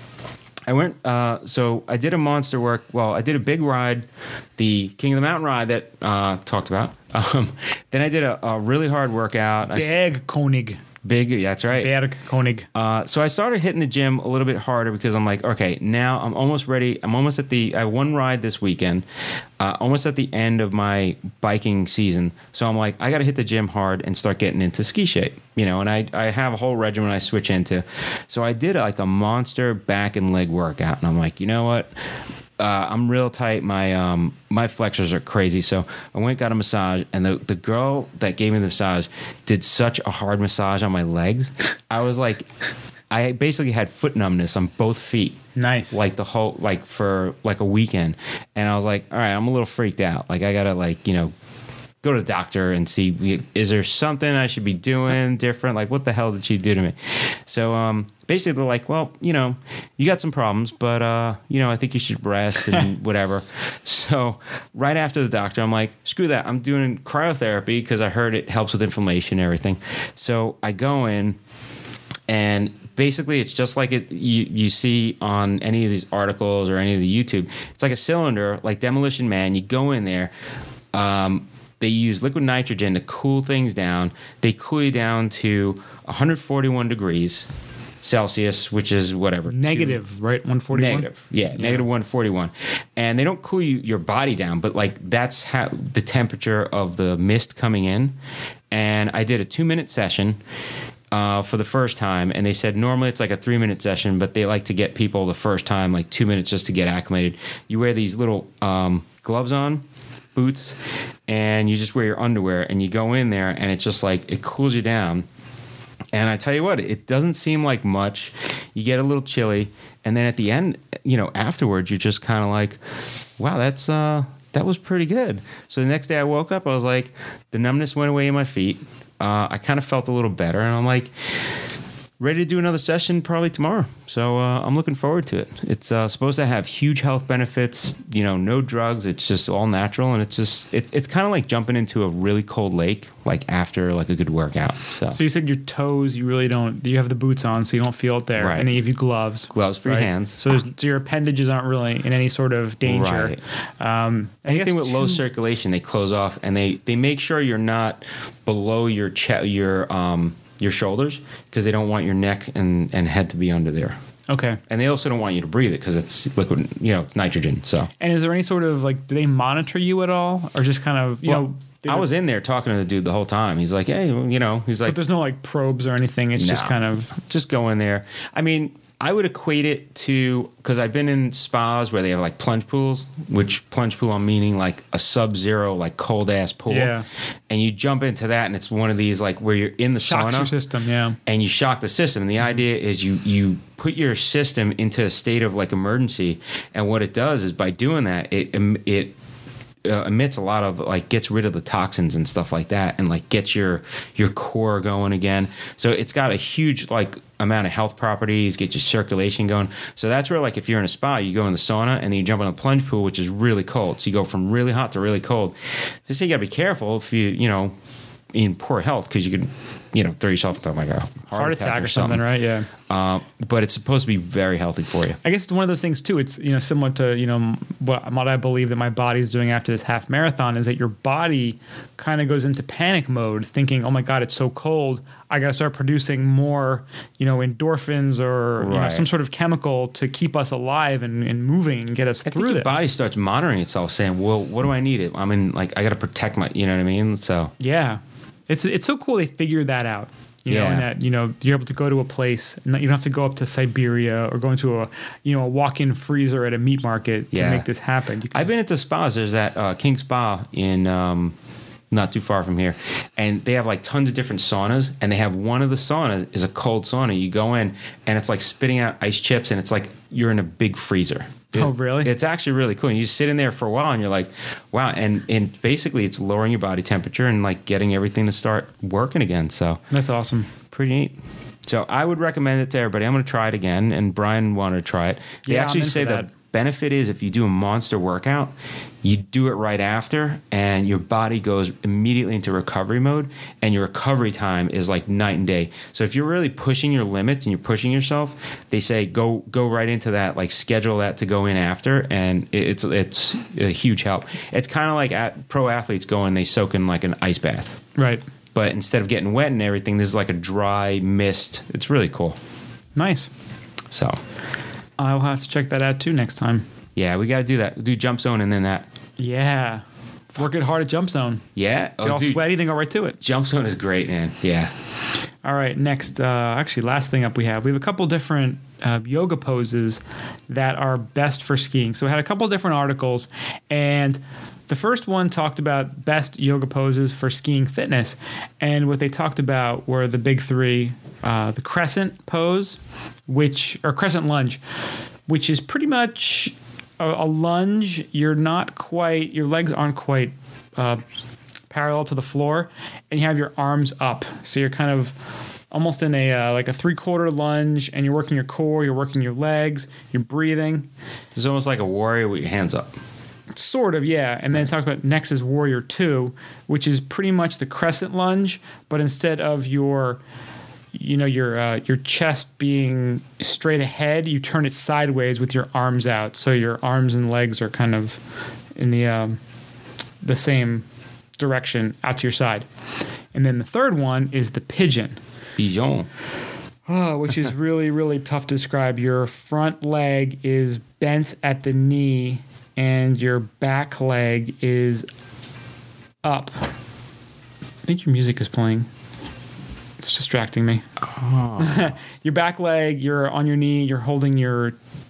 I went, so I did a monster work. Well, I did a big ride, the King of the Mountain ride that talked about. Then I did a really hard workout. Bergkönig. Yeah, that's right. Bergkönig. So I started hitting the gym a little bit harder because I'm like, okay, now I'm almost ready. I have one ride this weekend, almost at the end of my biking season. So I'm like, I got to hit the gym hard and start getting into ski shape, and I have a whole regimen I switch into. So I did like a monster back and leg workout. And I'm like, you know what? I'm real tight. My flexors are crazy. So I went and got a massage, and the girl that gave me the massage did such a hard massage on my legs. I was like, I basically had foot numbness on both feet. Nice. Like for like a weekend. And I was like, all right, I'm a little freaked out. Like I gotta go to the doctor and see, is there something I should be doing different? Like, what the hell did she do to me? So basically, they're like, well, you got some problems, but, I think you should rest and whatever. So right after the doctor, I'm like, screw that. I'm doing cryotherapy because I heard it helps with inflammation and everything. So I go in, and basically it's just like you see on any of these articles or any of the YouTube. It's like a cylinder, like Demolition Man. You go in there. They use liquid nitrogen to cool things down. They cool you down to 141 degrees Celsius, which is whatever. Negative, right? 141? Negative. Yeah, negative 141. And they don't cool your body down, but like that's how the temperature of the mist coming in. And I did a 2-minute session for the first time, and they said normally it's like a 3-minute session, but they like to get people the first time like 2 minutes just to get acclimated. You wear these little gloves on, boots, and you just wear your underwear, and you go in there, and it's just like it cools you down. And I tell you what, it doesn't seem like much. You get a little chilly, and then at the end, afterwards, you're just kind of like, wow, that was pretty good. So the next day I woke up, I was like, the numbness went away in my feet. I kind of felt a little better, and I'm like, ready to do another session probably tomorrow. So I'm looking forward to it. It's supposed to have huge health benefits, no drugs. It's just all natural. And it's kind of like jumping into a really cold lake, like after like a good workout. So you said your toes, you have the boots on, so you don't feel it there. Right. And they give you gloves. Gloves for your hands. So your appendages aren't really in any sort of danger. Right. Anything with low circulation, they close off, and they make sure you're not below your shoulders, because they don't want your neck and head to be under there. Okay. And they also don't want you to breathe it because it's liquid, it's nitrogen. So. And is there any sort of do they monitor you at all, or just kind of I was in there talking to the dude the whole time. He's like, hey, he's like, but there's no probes or anything. It's just kind of just go in there. I mean, I would equate it to, because I've been in spas where they have like plunge pools, which plunge pool I'm meaning like a sub-zero, like cold ass pool. Yeah. And you jump into that, and it's one of these like where you're in the shocks sauna. Your system, yeah. And you shock the system. And the idea is you put your system into a state of like emergency. And what it does is by doing that, it emits a lot of gets rid of the toxins and stuff like that, and gets your core going again. So it's got a huge amount of health properties, get your circulation going. So that's where if you're in a spa, you go in the sauna and then you jump in a plunge pool, which is really cold. So you go from really hot to really cold. Just so you got to be careful if you in poor health, because you could throw yourself into like a Heart attack or something, right? Yeah. But it's supposed to be very healthy for you. I guess it's one of those things too. It's similar to what I believe that my body's doing after this half marathon is that your body kind of goes into panic mode, thinking, "Oh my God, it's so cold. I got to start producing more, endorphins or some sort of chemical to keep us alive and moving and get us through think this." your body starts monitoring itself, saying, "Well, what do I need? I mean, like I got to protect my, you know what I mean?" So yeah, it's so cool they figured that out. And that you're able to go to a place, and you don't have to go up to Siberia or go into a walk-in freezer at a meat market to make this happen. I've been at the spas. There's that King Spa in not too far from here, and they have like tons of different saunas, and they have one of the saunas is a cold sauna. You go in, and it's like spitting out ice chips, and it's like you're in a big freezer. Oh, really? It's actually really cool. And you just sit in there for a while, and you're like, wow. And basically, it's lowering your body temperature and like getting everything to start working again. So that's awesome. Pretty neat. So I would recommend it to everybody. I'm going to try it again, and Brian wanted to try it. They actually say the benefit is if you do a monster workout, you do it right after, and your body goes immediately into recovery mode, and your recovery time is like night and day. So if you're really pushing your limits and you're pushing yourself, they say go right into that, like schedule that to go in after, and it's a huge help. It's kind of like pro athletes go and they soak in like an ice bath. Right. But instead of getting wet and everything, this is like a dry mist. It's really cool. Nice. So I'll have to check that out too next time. Yeah, we got to do that. Do Jump Zone and then that. Yeah. Work it hard at Jump Zone. Yeah. Get all sweaty, then go right to it. Jump Zone is great, man. Yeah. All right, next, actually, last thing up we have a couple different yoga poses that are best for skiing. So we had a couple different articles, and the first one talked about best yoga poses for skiing fitness. And what they talked about were the big three, the crescent pose, or crescent lunge, which is pretty much a lunge. Your legs aren't quite parallel to the floor, and you have your arms up. So you're kind of almost in like a 3/4 lunge, and you're working your core, you're working your legs, you're breathing. It's almost like a warrior with your hands up. Sort of, yeah. And then it talks about next is Warrior 2, which is pretty much the crescent lunge, but instead of your chest being straight ahead, you turn it sideways with your arms out. So your arms and legs are kind of in the same direction out to your side. And then the third one is the pigeon. Pigeon. Which is really, really tough to describe. Your front leg is bent at the knee, and your back leg is up. I think your music is playing. It's distracting me. Oh. Your back leg, you're on your knee, you're holding your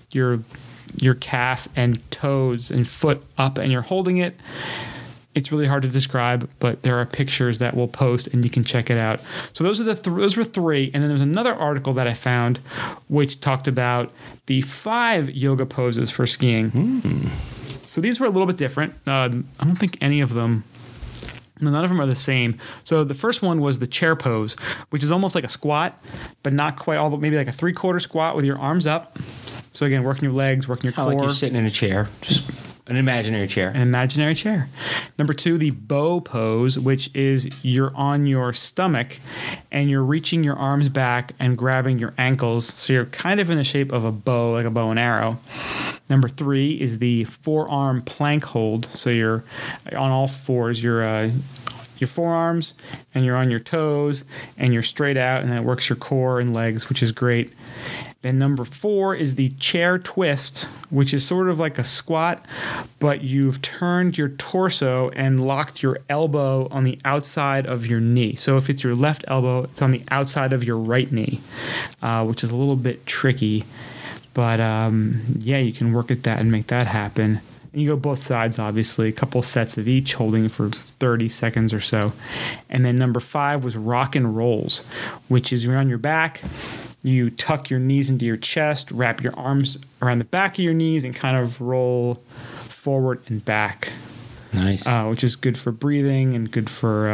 calf and toes and foot up, and you're holding it. It's really hard to describe, but there are pictures that we'll post, and you can check it out. So those are those were three, and then there's another article that I found which talked about the 5 yoga poses for skiing. So these were a little bit different. I don't think any of them. None of them are the same. So the first one was the chair pose, which is almost like a squat, but not quite all the, maybe like a 3/4 squat with your arms up. So again, working your legs, working your core. Like you're sitting in a chair, just an imaginary chair. An imaginary chair. Number 2, the bow pose, which is you're on your stomach and you're reaching your arms back and grabbing your ankles. So you're kind of in the shape of a bow, like a bow and arrow. Number 3 is the forearm plank hold. So you're on all fours. Your forearms, and you're on your toes, and you're straight out, and then it works your core and legs, which is great. Then number 4 is the chair twist, which is sort of like a squat, but you've turned your torso and locked your elbow on the outside of your knee. So if it's your left elbow, it's on the outside of your right knee, which is a little bit tricky. But yeah, you can work at that and make that happen. And you go both sides, obviously, a couple sets of each, holding for 30 seconds or so. And then number 5 was rock and rolls, which is you're on your back, you tuck your knees into your chest, wrap your arms around the back of your knees, and kind of roll forward and back. Nice. Which is good for breathing and good for,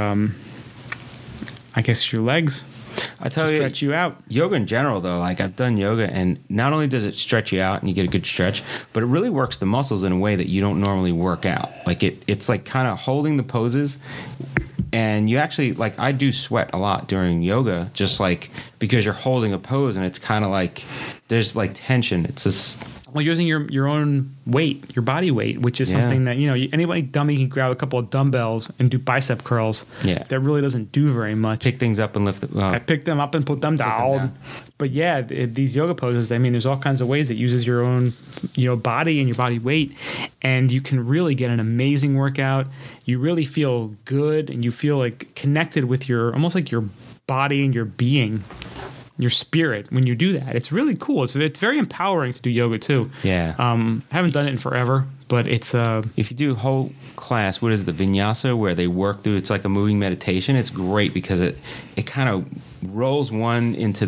I guess, your legs. I tell you, stretch you out. Yoga in general, though, like I've done yoga, and not only does it stretch you out and you get a good stretch, but it really works the muscles in a way that you don't normally work out. Like it's like kind of holding the poses and you actually like I do sweat a lot during yoga, just like because you're holding a pose and it's kind of like there's like tension. It's just Well, you're using your own weight, your body weight, which is something that, anybody dummy can grab a couple of dumbbells and do bicep curls. Yeah. That really doesn't do very much. pick things up and lift them. I pick them up and put them down. But yeah, these yoga poses, I mean, there's all kinds of ways it uses your own, body and your body weight. And you can really get an amazing workout. You really feel good and you feel like connected with almost like your body and your being. Your spirit when you do that. It's really cool. It's very empowering to do yoga too. Yeah. I haven't done it in forever, but it's if you do a whole class, what is it, the vinyasa, where they work through, it's like a moving meditation. It's great because it kind of rolls one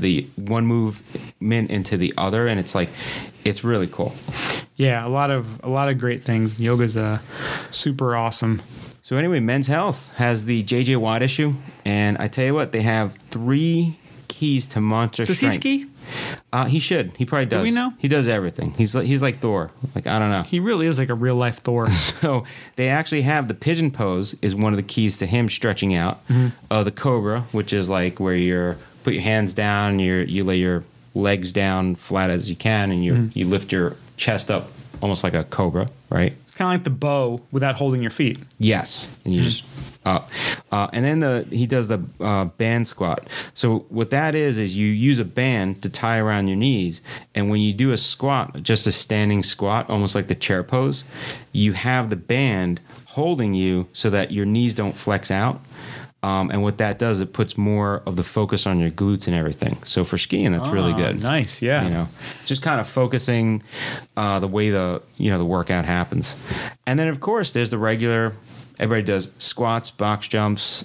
movement into the other, and it's really cool. Yeah, a lot of great things. Yoga's super awesome. So anyway, Men's Health has the JJ Watt issue, and I tell you what, they have 3 keys to monster Does strength. he ski? He should. He probably does. Do we know? He does everything. He's like Thor. Like, I don't know. He really is like a real life Thor. So they actually have the pigeon pose is one of the keys to him stretching out. The cobra, which is like where you put your hands down, you lay your legs down flat as you can, and you lift your chest up almost like a cobra, right? It's kind of like the bow without holding your feet. Yes, and you just and then he does the band squat. So what that is you use a band to tie around your knees, and when you do a squat, just a standing squat, almost like the chair pose, you have the band holding you so that your knees don't flex out. And what that does, it puts more of the focus on your glutes and everything. So for skiing, that's really good. Nice, yeah. Just kind of focusing the way the workout happens. And then of course there's the regular. Everybody does squats, box jumps,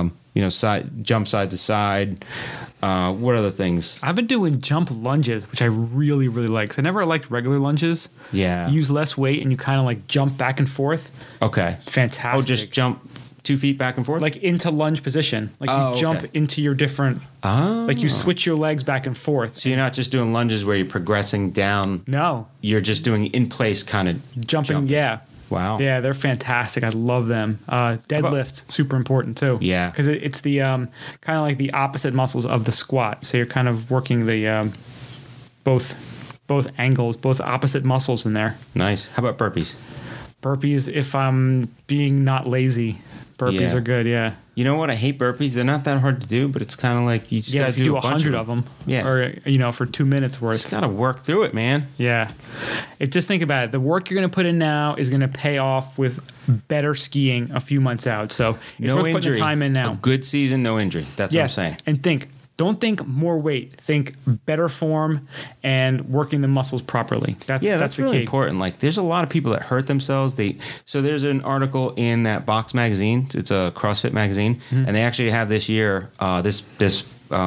jump side to side. What other things? I've been doing jump lunges, which I really, really like. 'Cause I never liked regular lunges. Yeah. You use less weight and you kind of like jump back and forth. Okay. Fantastic. Oh, just jump 2 feet back and forth? Like into lunge position. Like you jump into your different, like you switch your legs back and forth. So you're not just doing lunges where you're progressing down. No. You're just doing in place kind of Jumping. Yeah. Wow. Yeah, they're fantastic. I love them. Deadlifts, super important too. Yeah. Because it's the kind of like the opposite muscles of the squat. So you're kind of working the both angles, both opposite muscles in there. Nice. How about burpees? Burpees, if I'm being not lazy, burpees are good. Yeah. You know what? I hate burpees. They're not that hard to do, but it's kind of like you just got to do 100 of them. Yeah. Or for 2 minutes worth. Just got to work through it, man. Yeah. Just think about it. The work you're going to put in now is going to pay off with better skiing a few months out. So it's worth putting the time in now. A good season, no injury. That's what I'm saying. And don't think more weight. Think better form and working the muscles properly. That's the really key. important. Like, there's a lot of people that hurt themselves. So there's an article in that Box magazine. It's a CrossFit magazine, and they actually have this year, this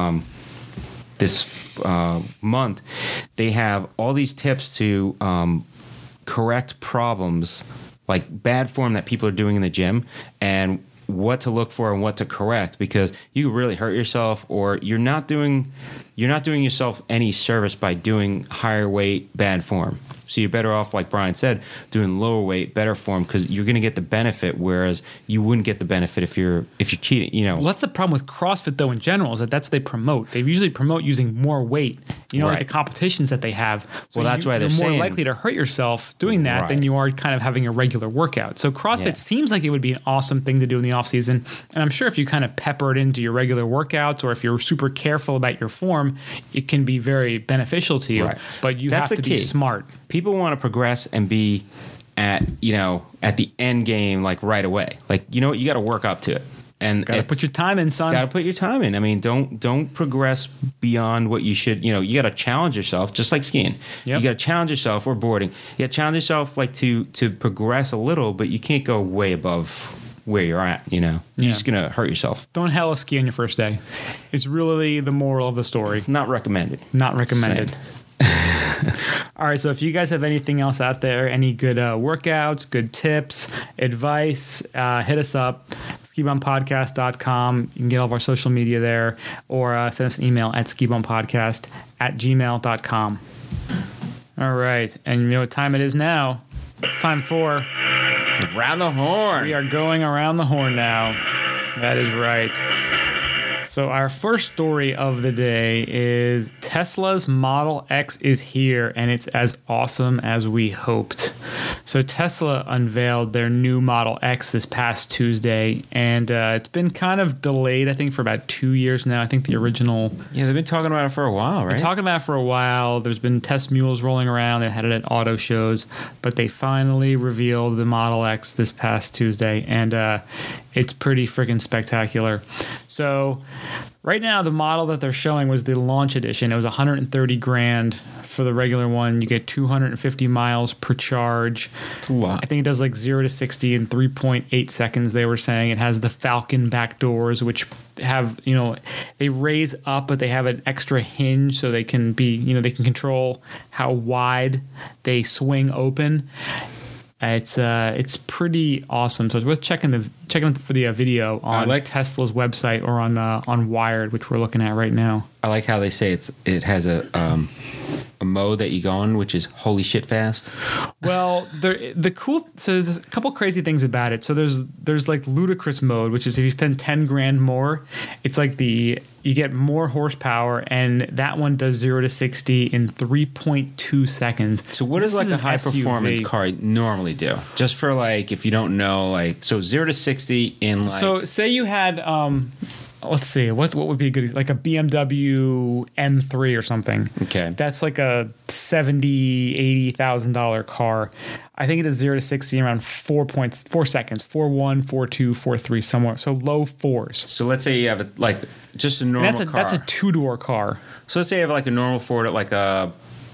month, they have all these tips to correct problems, like bad form that people are doing in the gym, and what to look for and what to correct, because you really hurt yourself, or you're not doing yourself any service by doing higher weight, bad form. So you're better off, like Brian said, doing lower weight, better form, because you're going to get the benefit, whereas you wouldn't get the benefit if you're cheating. Well, that's the problem with CrossFit, though, in general, is that's what they promote. They usually promote using more weight. Like the competitions that they have. So that's why they're more saying, likely to hurt yourself doing that than you are kind of having a regular workout. So CrossFit seems like it would be an awesome thing to do in the off season. And I'm sure if you kind of pepper it into your regular workouts, or if you're super careful about your form, it can be very beneficial to you. Right. But you have to be smart. People want to progress and be at the end game, like right away. Like, you got to work up to it. And got to put your time in, son. Got to put your time in. I mean, don't progress beyond what you should. You got to challenge yourself, just like skiing. Yep. You got to challenge yourself, or boarding. You got to challenge yourself, like to progress a little, but you can't go way above where you're at. You're just gonna hurt yourself. Don't hella ski on your first day. It's really the moral of the story. Not recommended. Not recommended. All right, so if you guys have anything else out there, any good workouts, good tips, advice, hit us up, skibumpodcast.com. You can get all of our social media there, or send us an email at skibumpodcast@gmail.com. All right, and you know what time it is now? It's time for... Around the horn. We are going around the horn now. That is right. So our first story of the day is Tesla's Model X is here, and it's as awesome as we hoped. So Tesla unveiled their new Model X this past Tuesday, and it's been kind of delayed, I think, for about 2 years now. I think the original... Yeah, they've been talking about it for a while, right? Been talking about it for a while. There's been test mules rolling around. They had it at auto shows, but they finally revealed the Model X this past Tuesday, and it's pretty freaking spectacular. So right now, the model that they're showing was the launch edition. It was $130,000 for the regular one. You get 250 miles per charge. That's a lot. I think it does like 0 to 60 in 3.8 seconds. They were saying it has the Falcon back doors, which have, they raise up, but they have an extra hinge so they can be, they can control how wide they swing open. It's pretty awesome. So it's worth checking for the video on Tesla's website or on Wired, which we're looking at right now. I like how they say it has a mode that you go on, which is holy shit fast. Well, so there's a couple crazy things about it. So there's like ludicrous mode, which is if you spend $10,000 more, it's like you get more horsepower, and that one does 0 to 60 in 3.2 seconds. So what does like a high performance car normally do? Just for like, if you don't know, like, so 0 to 60 in like... So say you had... let's see, what would be a good, like a BMW M3 or something. Okay. That's like a $70,000-$80,000 car. I think it is 0 to 60 around 4 seconds, 4.1, 4.2, 4.3, somewhere. So low fours. So let's say you have just a normal car. That's a two-door car. So let's say you have like a normal Ford at like I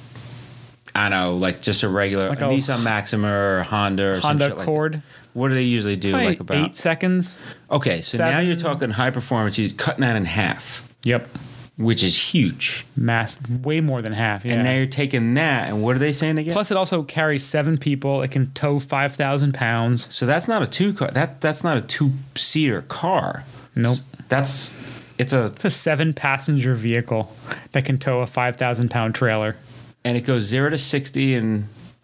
don't know, like just a regular like a Nissan Maxima or Honda or Honda some shit Accord. Like that. What do they usually do? Probably like about 8 seconds. Okay, so 7. now you're talking high performance. You're cutting that in half. Yep. Which is huge. Way more than half. Yeah. And now you're taking that, and what are they saying they get? Plus, it also carries 7 people. It can tow 5,000 pounds. So that's not a two-car. That's not a two-seater car. Nope. It's a 7-passenger vehicle that can tow a 5,000-pound trailer. And it goes 0 to 60 in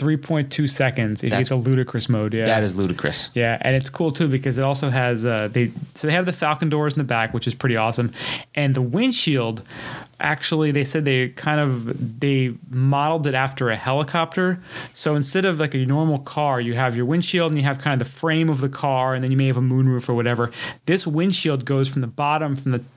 3.2 seconds. If it's a ludicrous mode, yeah. That is ludicrous. Yeah, and it's cool too because it also has they have the Falcon doors in the back, which is pretty awesome, and the windshield. Actually, they said they modeled it after a helicopter. So instead of like a normal car, you have your windshield and you have kind of the frame of the car, and then you may have a moonroof or whatever. This windshield goes from the bottom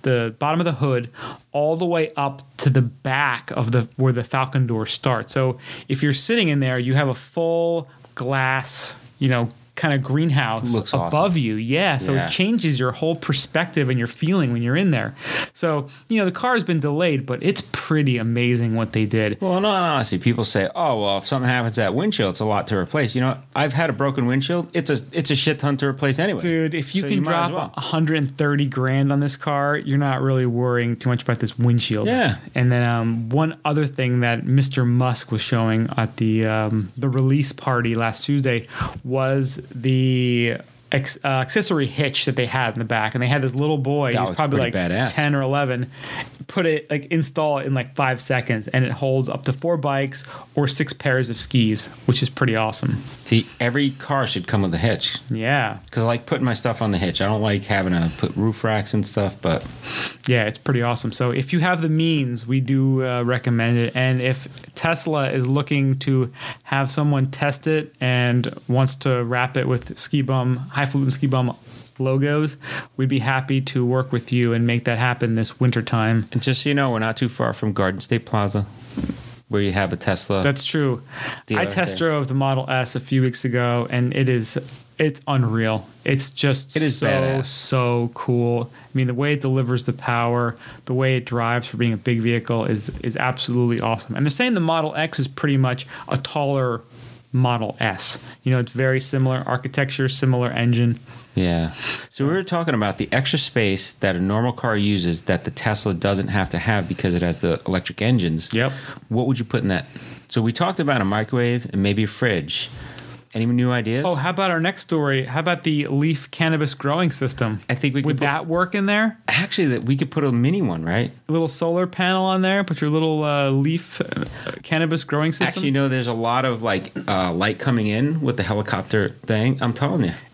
of the hood all the way up to the back of where the Falcon door starts. So if you're sitting in there, you have a full glass, kind of greenhouse looks above awesome. you. Yeah. So it changes your whole perspective and your feeling when you're in there. So, the car has been delayed, but it's pretty amazing what they did. Well, no, honestly, people say, oh, well, if something happens to that windshield, it's a lot to replace. I've had a broken windshield. It's a shit ton to replace anyway. Dude, if you can drop $130,000 on this car, you're not really worrying too much about this windshield. Yeah. And then one other thing that Mr. Musk was showing at the release party last Tuesday was the accessory hitch that they had in the back, and they had this little boy. He was probably like badass. 10 or 11. Install it in like 5 seconds, and it holds up to 4 bikes or 6 pairs of skis, which is pretty awesome. See, every car should come with a hitch. Yeah, because I like putting my stuff on the hitch. I don't like having to put roof racks and stuff, but yeah, it's pretty awesome. So if you have the means, we do recommend it. And if Tesla is looking to have someone test it and wants to wrap it with highfalutin ski bum logos, we'd be happy to work with you and make that happen this wintertime. And just so you know, we're not too far from Garden State Plaza, where you have a Tesla. That's true. I test drove the Model S a few weeks ago, and it's unreal. It's badass. So cool. I mean, the way it delivers the power, the way it drives for being a big vehicle is absolutely awesome. And they're saying the Model X is pretty much a taller Model S. It's very similar architecture, similar engine. Yeah. So we were talking about the extra space that a normal car uses that the Tesla doesn't have to have because it has the electric engines. Yep. What would you put in that? So we talked about a microwave and maybe a fridge. Any new ideas? Oh, how about our next story? How about the leaf cannabis growing system? I think would that work in there? Actually, that we could put a mini one, right? A little solar panel on there. Put your little leaf cannabis growing system. Actually, there's a lot of light coming in with the helicopter thing. I'm telling you,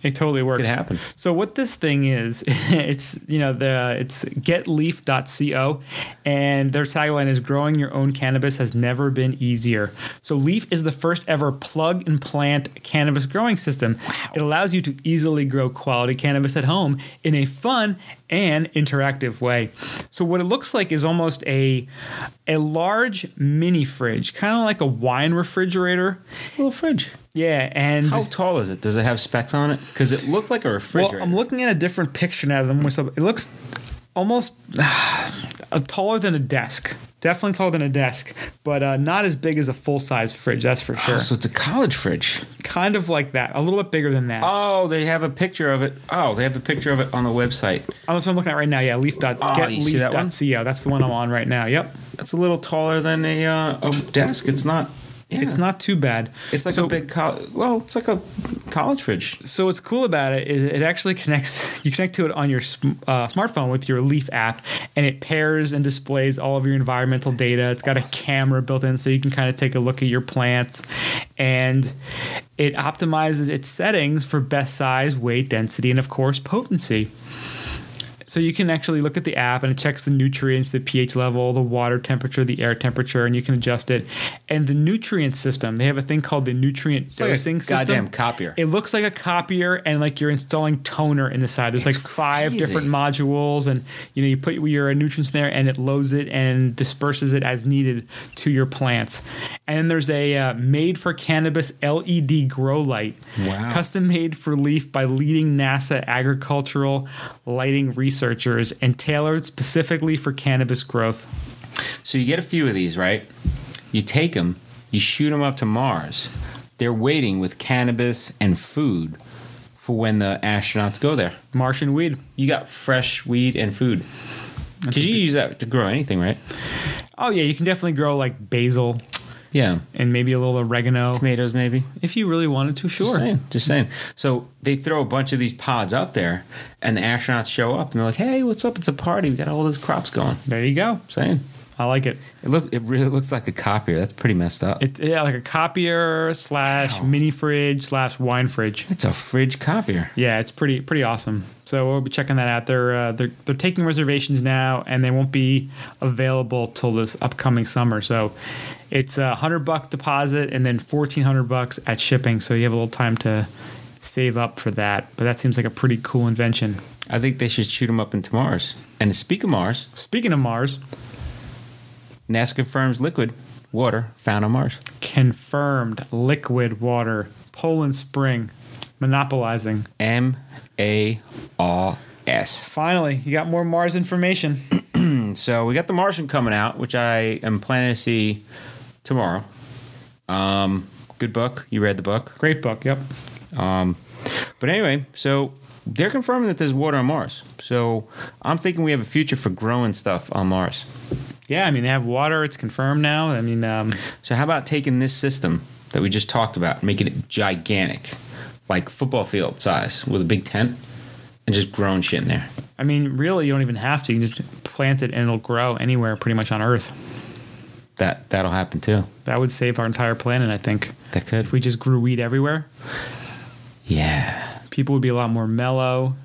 It totally works. Could happen. So what this thing is, it's getleaf.co, and their tagline is "Growing your own cannabis has never been easier." So Leaf is the first ever plug and plant cannabis growing system. Wow. It allows you to easily grow quality cannabis at home in a fun and interactive way. So what it looks like is almost a large mini fridge, kind of like a wine refrigerator. It's a little fridge. Yeah, and how tall is it? Does it have specs on it? Because it looked like a refrigerator. Well, I'm looking at a different picture now than what's up. It looks almost taller than a desk. Definitely taller than a desk, but not as big as a full-size fridge, that's for sure. Oh, so it's a college fridge. Kind of like that. A little bit bigger than that. Oh, they have a picture of it. Oh, they have a picture of it on the website. Oh, that's what I'm looking at right now. Yeah, getleaf.co. That's the one I'm on right now. Yep. That's a little taller than a desk. It's not... Yeah. It's not too bad. It's like a big it's like a college fridge. So what's cool about it is it actually connects. You connect to it on your smartphone with your Leaf app, and it pairs and displays all of your environmental data. It's got a camera built in, so you can kind of take a look at your plants, and it optimizes its settings for best size, weight, density, and of course potency. So you can actually look at the app, and it checks the nutrients, the pH level, the water temperature, the air temperature, and you can adjust it. And the nutrient system, they have a thing called the nutrient dosing system. Goddamn copier. It looks like a copier, and like you're installing toner in the side. There's like 5 different modules, and you put your nutrients in there, and it loads it and disperses it as needed to your plants. And then there's a made for cannabis LED grow light. Wow. Custom made for Leaf by leading NASA agricultural lighting researchers and tailored specifically for cannabis growth. So you get a few of these, right? You take them, you shoot them up to Mars. They're waiting with cannabis and food for when the astronauts go there. Martian weed. You got fresh weed and food. Because you use that to grow anything, right? Oh, yeah. You can definitely grow like basil. Yeah. And maybe a little oregano. Tomatoes, maybe. If you really wanted to, sure. Just saying. So they throw a bunch of these pods up there, and the astronauts show up, and they're like, hey, what's up? It's a party. We got all those crops going. There you go. Saying. I like it. It really looks like a copier. That's pretty messed up. Like a copier / mini fridge / wine fridge. It's a fridge copier. Yeah, it's pretty awesome. So we'll be checking that out. They're taking reservations now, and they won't be available till this upcoming summer. So it's $100 deposit and then $1,400 at shipping. So you have a little time to save up for that. But that seems like a pretty cool invention. I think they should shoot them up into Mars. And speaking of Mars, NASA confirms liquid water found on Mars. Confirmed liquid water. Poland Spring. Monopolizing. MARS. Finally, you got more Mars information. So we got The Martian coming out, which I am planning to see tomorrow. Good book. You read the book? Great book, yep. But anyway, so they're confirming that there's water on Mars. So I'm thinking we have a future for growing stuff on Mars. Yeah, I mean, they have water. It's confirmed now. I mean, so how about taking this system that we just talked about, making it gigantic, like football field size, with a big tent, and just growing shit in there? I mean, really, you don't even have to. You can just plant it, and it'll grow anywhere pretty much on Earth. That'll happen, too. That would save our entire planet, I think. That could. If we just grew weed everywhere. Yeah. People would be a lot more mellow,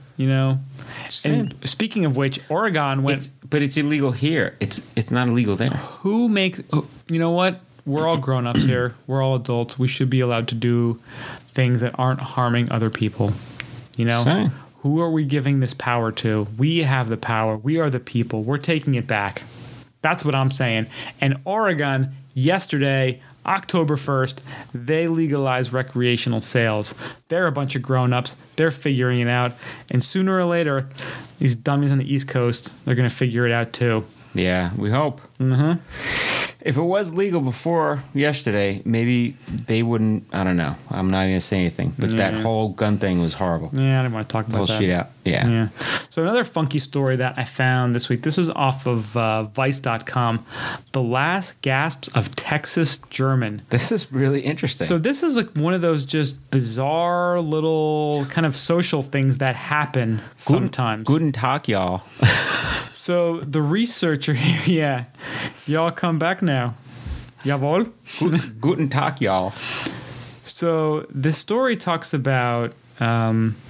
And speaking of which, Oregon went... But it's illegal here. It's not illegal there. Who makes... You know what? We're all grown-ups here. We're all adults. We should be allowed to do things that aren't harming other people. Same. Who are we giving this power to? We have the power. We are the people. We're taking it back. That's what I'm saying. And Oregon, yesterday, October 1st, they legalized recreational sales. They're a bunch of grown-ups. They're figuring it out. And sooner or later, these dummies on the East Coast, they're going to figure it out too. Yeah, we hope. Mm-hmm. If it was legal before yesterday, maybe they wouldn't. I don't know. I'm not going to say anything. But that whole gun thing was horrible. Yeah, I didn't want to talk about that. Whole shootout. Yeah. So another funky story that I found this week. This was off of Vice.com. The last gasps of Texas German. This is really interesting. So this is like one of those just bizarre little kind of social things that happen sometimes. Guten Tag, y'all. So the researcher here, y'all come back now. Jawohl. Guten Tag, y'all. So the story talks about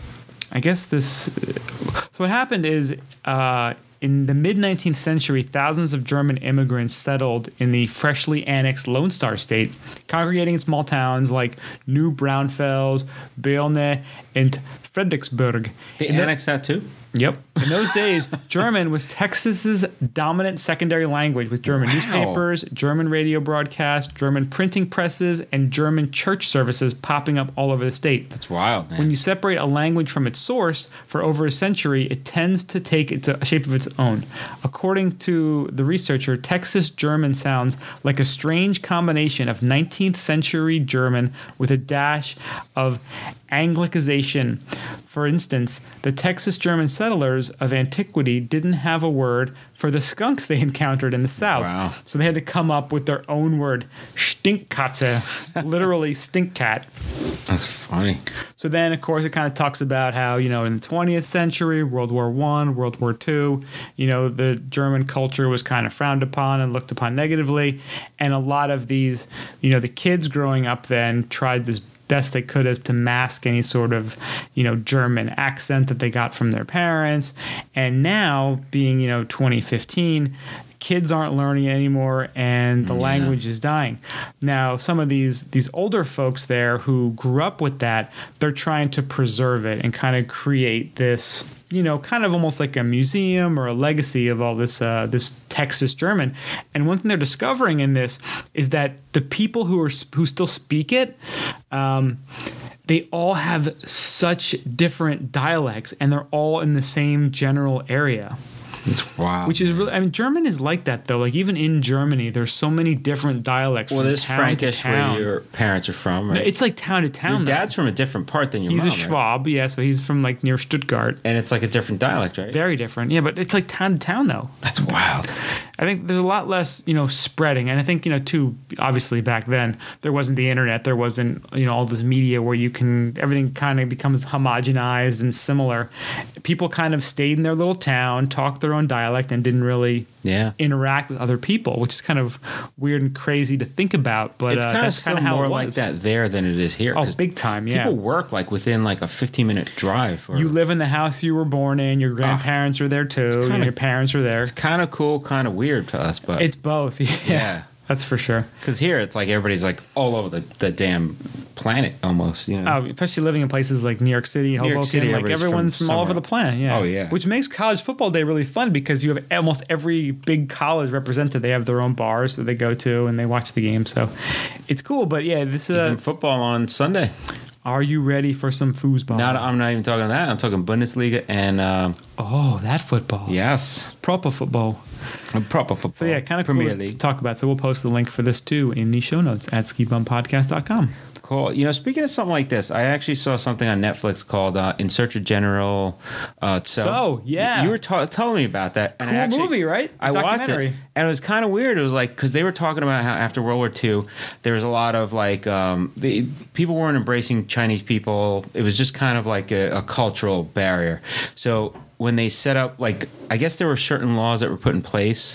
I guess this. So what happened is. In the mid-19th century, thousands of German immigrants settled in the freshly annexed Lone Star State, congregating in small towns like New Braunfels, Beilne, and Fredericksburg. They annexed that too? Yep. In those days, German was Texas's dominant secondary language, with German newspapers, German radio broadcasts, German printing presses, and German church services popping up all over the state. That's wild, man. When you separate a language from its source for over a century, it tends to take a shape of its own. According to the researcher, Texas German sounds like a strange combination of 19th century German with a dash of Anglicization. For instance, the Texas German settlers of antiquity didn't have a word for the skunks they encountered in the South. Wow. So they had to come up with their own word, Stinkkatze, literally stink cat. That's funny. So then, of course, it kind of talks about how, in the 20th century, World War I, World War II, the German culture was kind of frowned upon and looked upon negatively. And a lot of these, the kids growing up then tried this best they could as to mask any sort of, German accent that they got from their parents. And now, being, 2015, kids aren't learning it anymore, and the language is dying. Now, some of these older folks there who grew up with that, they're trying to preserve it and kind of create this, kind of almost like a museum or a legacy of all this this Texas German. And one thing they're discovering in this is that the people who still speak it, they all have such different dialects, and they're all in the same general area. It's wild. Which is really, German is like that though. Like even in Germany, there's so many different dialects. Well, from there's town Frankish to town. where your parents are from, right? It's like town to town. Your dad's from a different part than your he's mom, a Schwab, yeah. So he's from like near Stuttgart. And it's like a different dialect, right? Very different, yeah. But it's like town to town though. That's wild. I think there's a lot less, spreading. And I think, too, obviously back then, there wasn't the internet. There wasn't, all this media where everything kind of becomes homogenized and similar. People kind of stayed in their little town, talked their own dialect, and didn't really interact with other people, which is kind of weird and crazy to think about. But it's kind of still how more it was. like that there than it is here. Oh, big time, yeah. People work like within like a 15-minute drive. You live in the house you were born in. Your grandparents are there too. Your parents are there. It's kind of cool, kind of weird to us, but it's both. Yeah. That's for sure. Because here it's like everybody's like all over the damn planet almost, Oh, especially living in places like New York City, Hoboken, like everyone's from all over the planet. Yeah. Oh yeah. Which makes college football day really fun because you have almost every big college represented. They have their own bars that they go to and they watch the game. So it's cool. But yeah, this even football on Sunday. Are you ready for some foosball? I'm not even talking that. I'm talking Bundesliga and that football. Yes. Proper football. Proper football. So yeah, kind of cool to talk about. So we'll post the link for this too in the show notes at skibumpodcast.com. Cool. Speaking of something like this, I actually saw something on Netflix called Insurgent General Tso. So, yeah. You were telling me about that. And cool movie, right? I watched it. And it was kind of weird. It was like, because they were talking about how after World War II, there was a lot of like, people weren't embracing Chinese people. It was just kind of like a cultural barrier. So when they set up, like, I guess there were certain laws that were put in place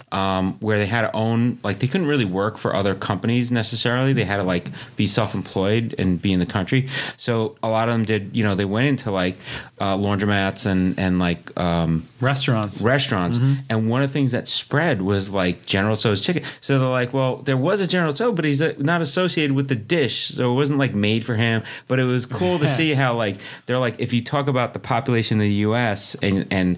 where they had to own, like, they couldn't really work for other companies necessarily. They had to, like, be self-employed and be in the country. So a lot of them did, they went into, like, laundromats and like... Restaurants. Mm-hmm. And one of the things that spread was, like, General Tso's chicken. So they're like, well, there was a General Tso, but he's not associated with the dish. So it wasn't, like, made for him. But it was cool to see how, like, they're like, if you talk about the population of the U.S. and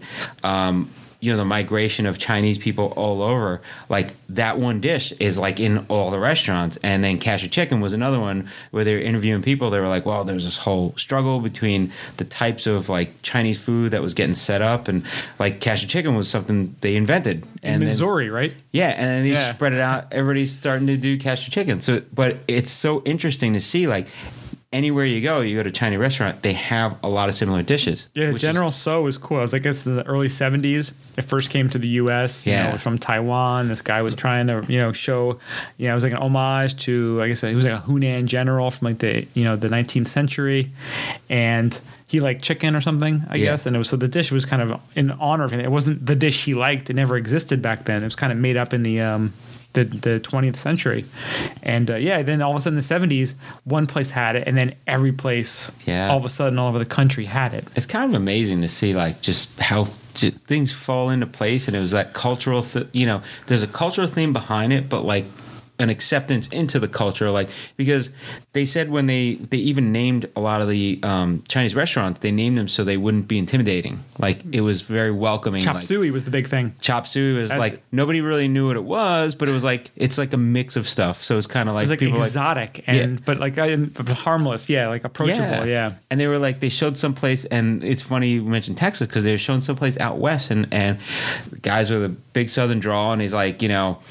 the migration of Chinese people all over, like that one dish is like in all the restaurants. And then Cashew Chicken was another one where they were interviewing people. They were like, well, there's this whole struggle between the types of like Chinese food that was getting set up. And like Cashew Chicken was something they invented. In Missouri, right? Yeah. And then they spread it out. Everybody's starting to do Cashew Chicken. So, but it's so interesting to see, like, anywhere you go to a Chinese restaurant, they have a lot of similar dishes. Yeah, General Tso was cool. It was, I guess, in the early 70s. It first came to the U.S. It was from Taiwan. This guy was trying to, show, it was like an homage to, I guess, he was like a Hunan general from like the 19th century. And he liked chicken or something, I guess. And it was, so the dish was kind of in honor of him. It wasn't the dish he liked. It never existed back then. It was kind of made up in the the 20th century. And then all of a sudden in the 70s, one place had it, and then every place all of a sudden all over the country had it. It's kind of amazing to see like just how things fall into place, and it was that cultural there's a cultural theme behind it, but like an acceptance into the culture, like, because they said when they even named a lot of the Chinese restaurants, they named them so they wouldn't be intimidating. Like, it was very welcoming. Chop suey was the big thing. Chop suey was like, nobody really knew what it was, but it was like, it's like a mix of stuff. So it's kind of like, it was like people exotic but harmless, like approachable, And they were like, they showed someplace, and it's funny you mentioned Texas, because they were showing someplace out west, and the guys with a big southern drawl, and he's like,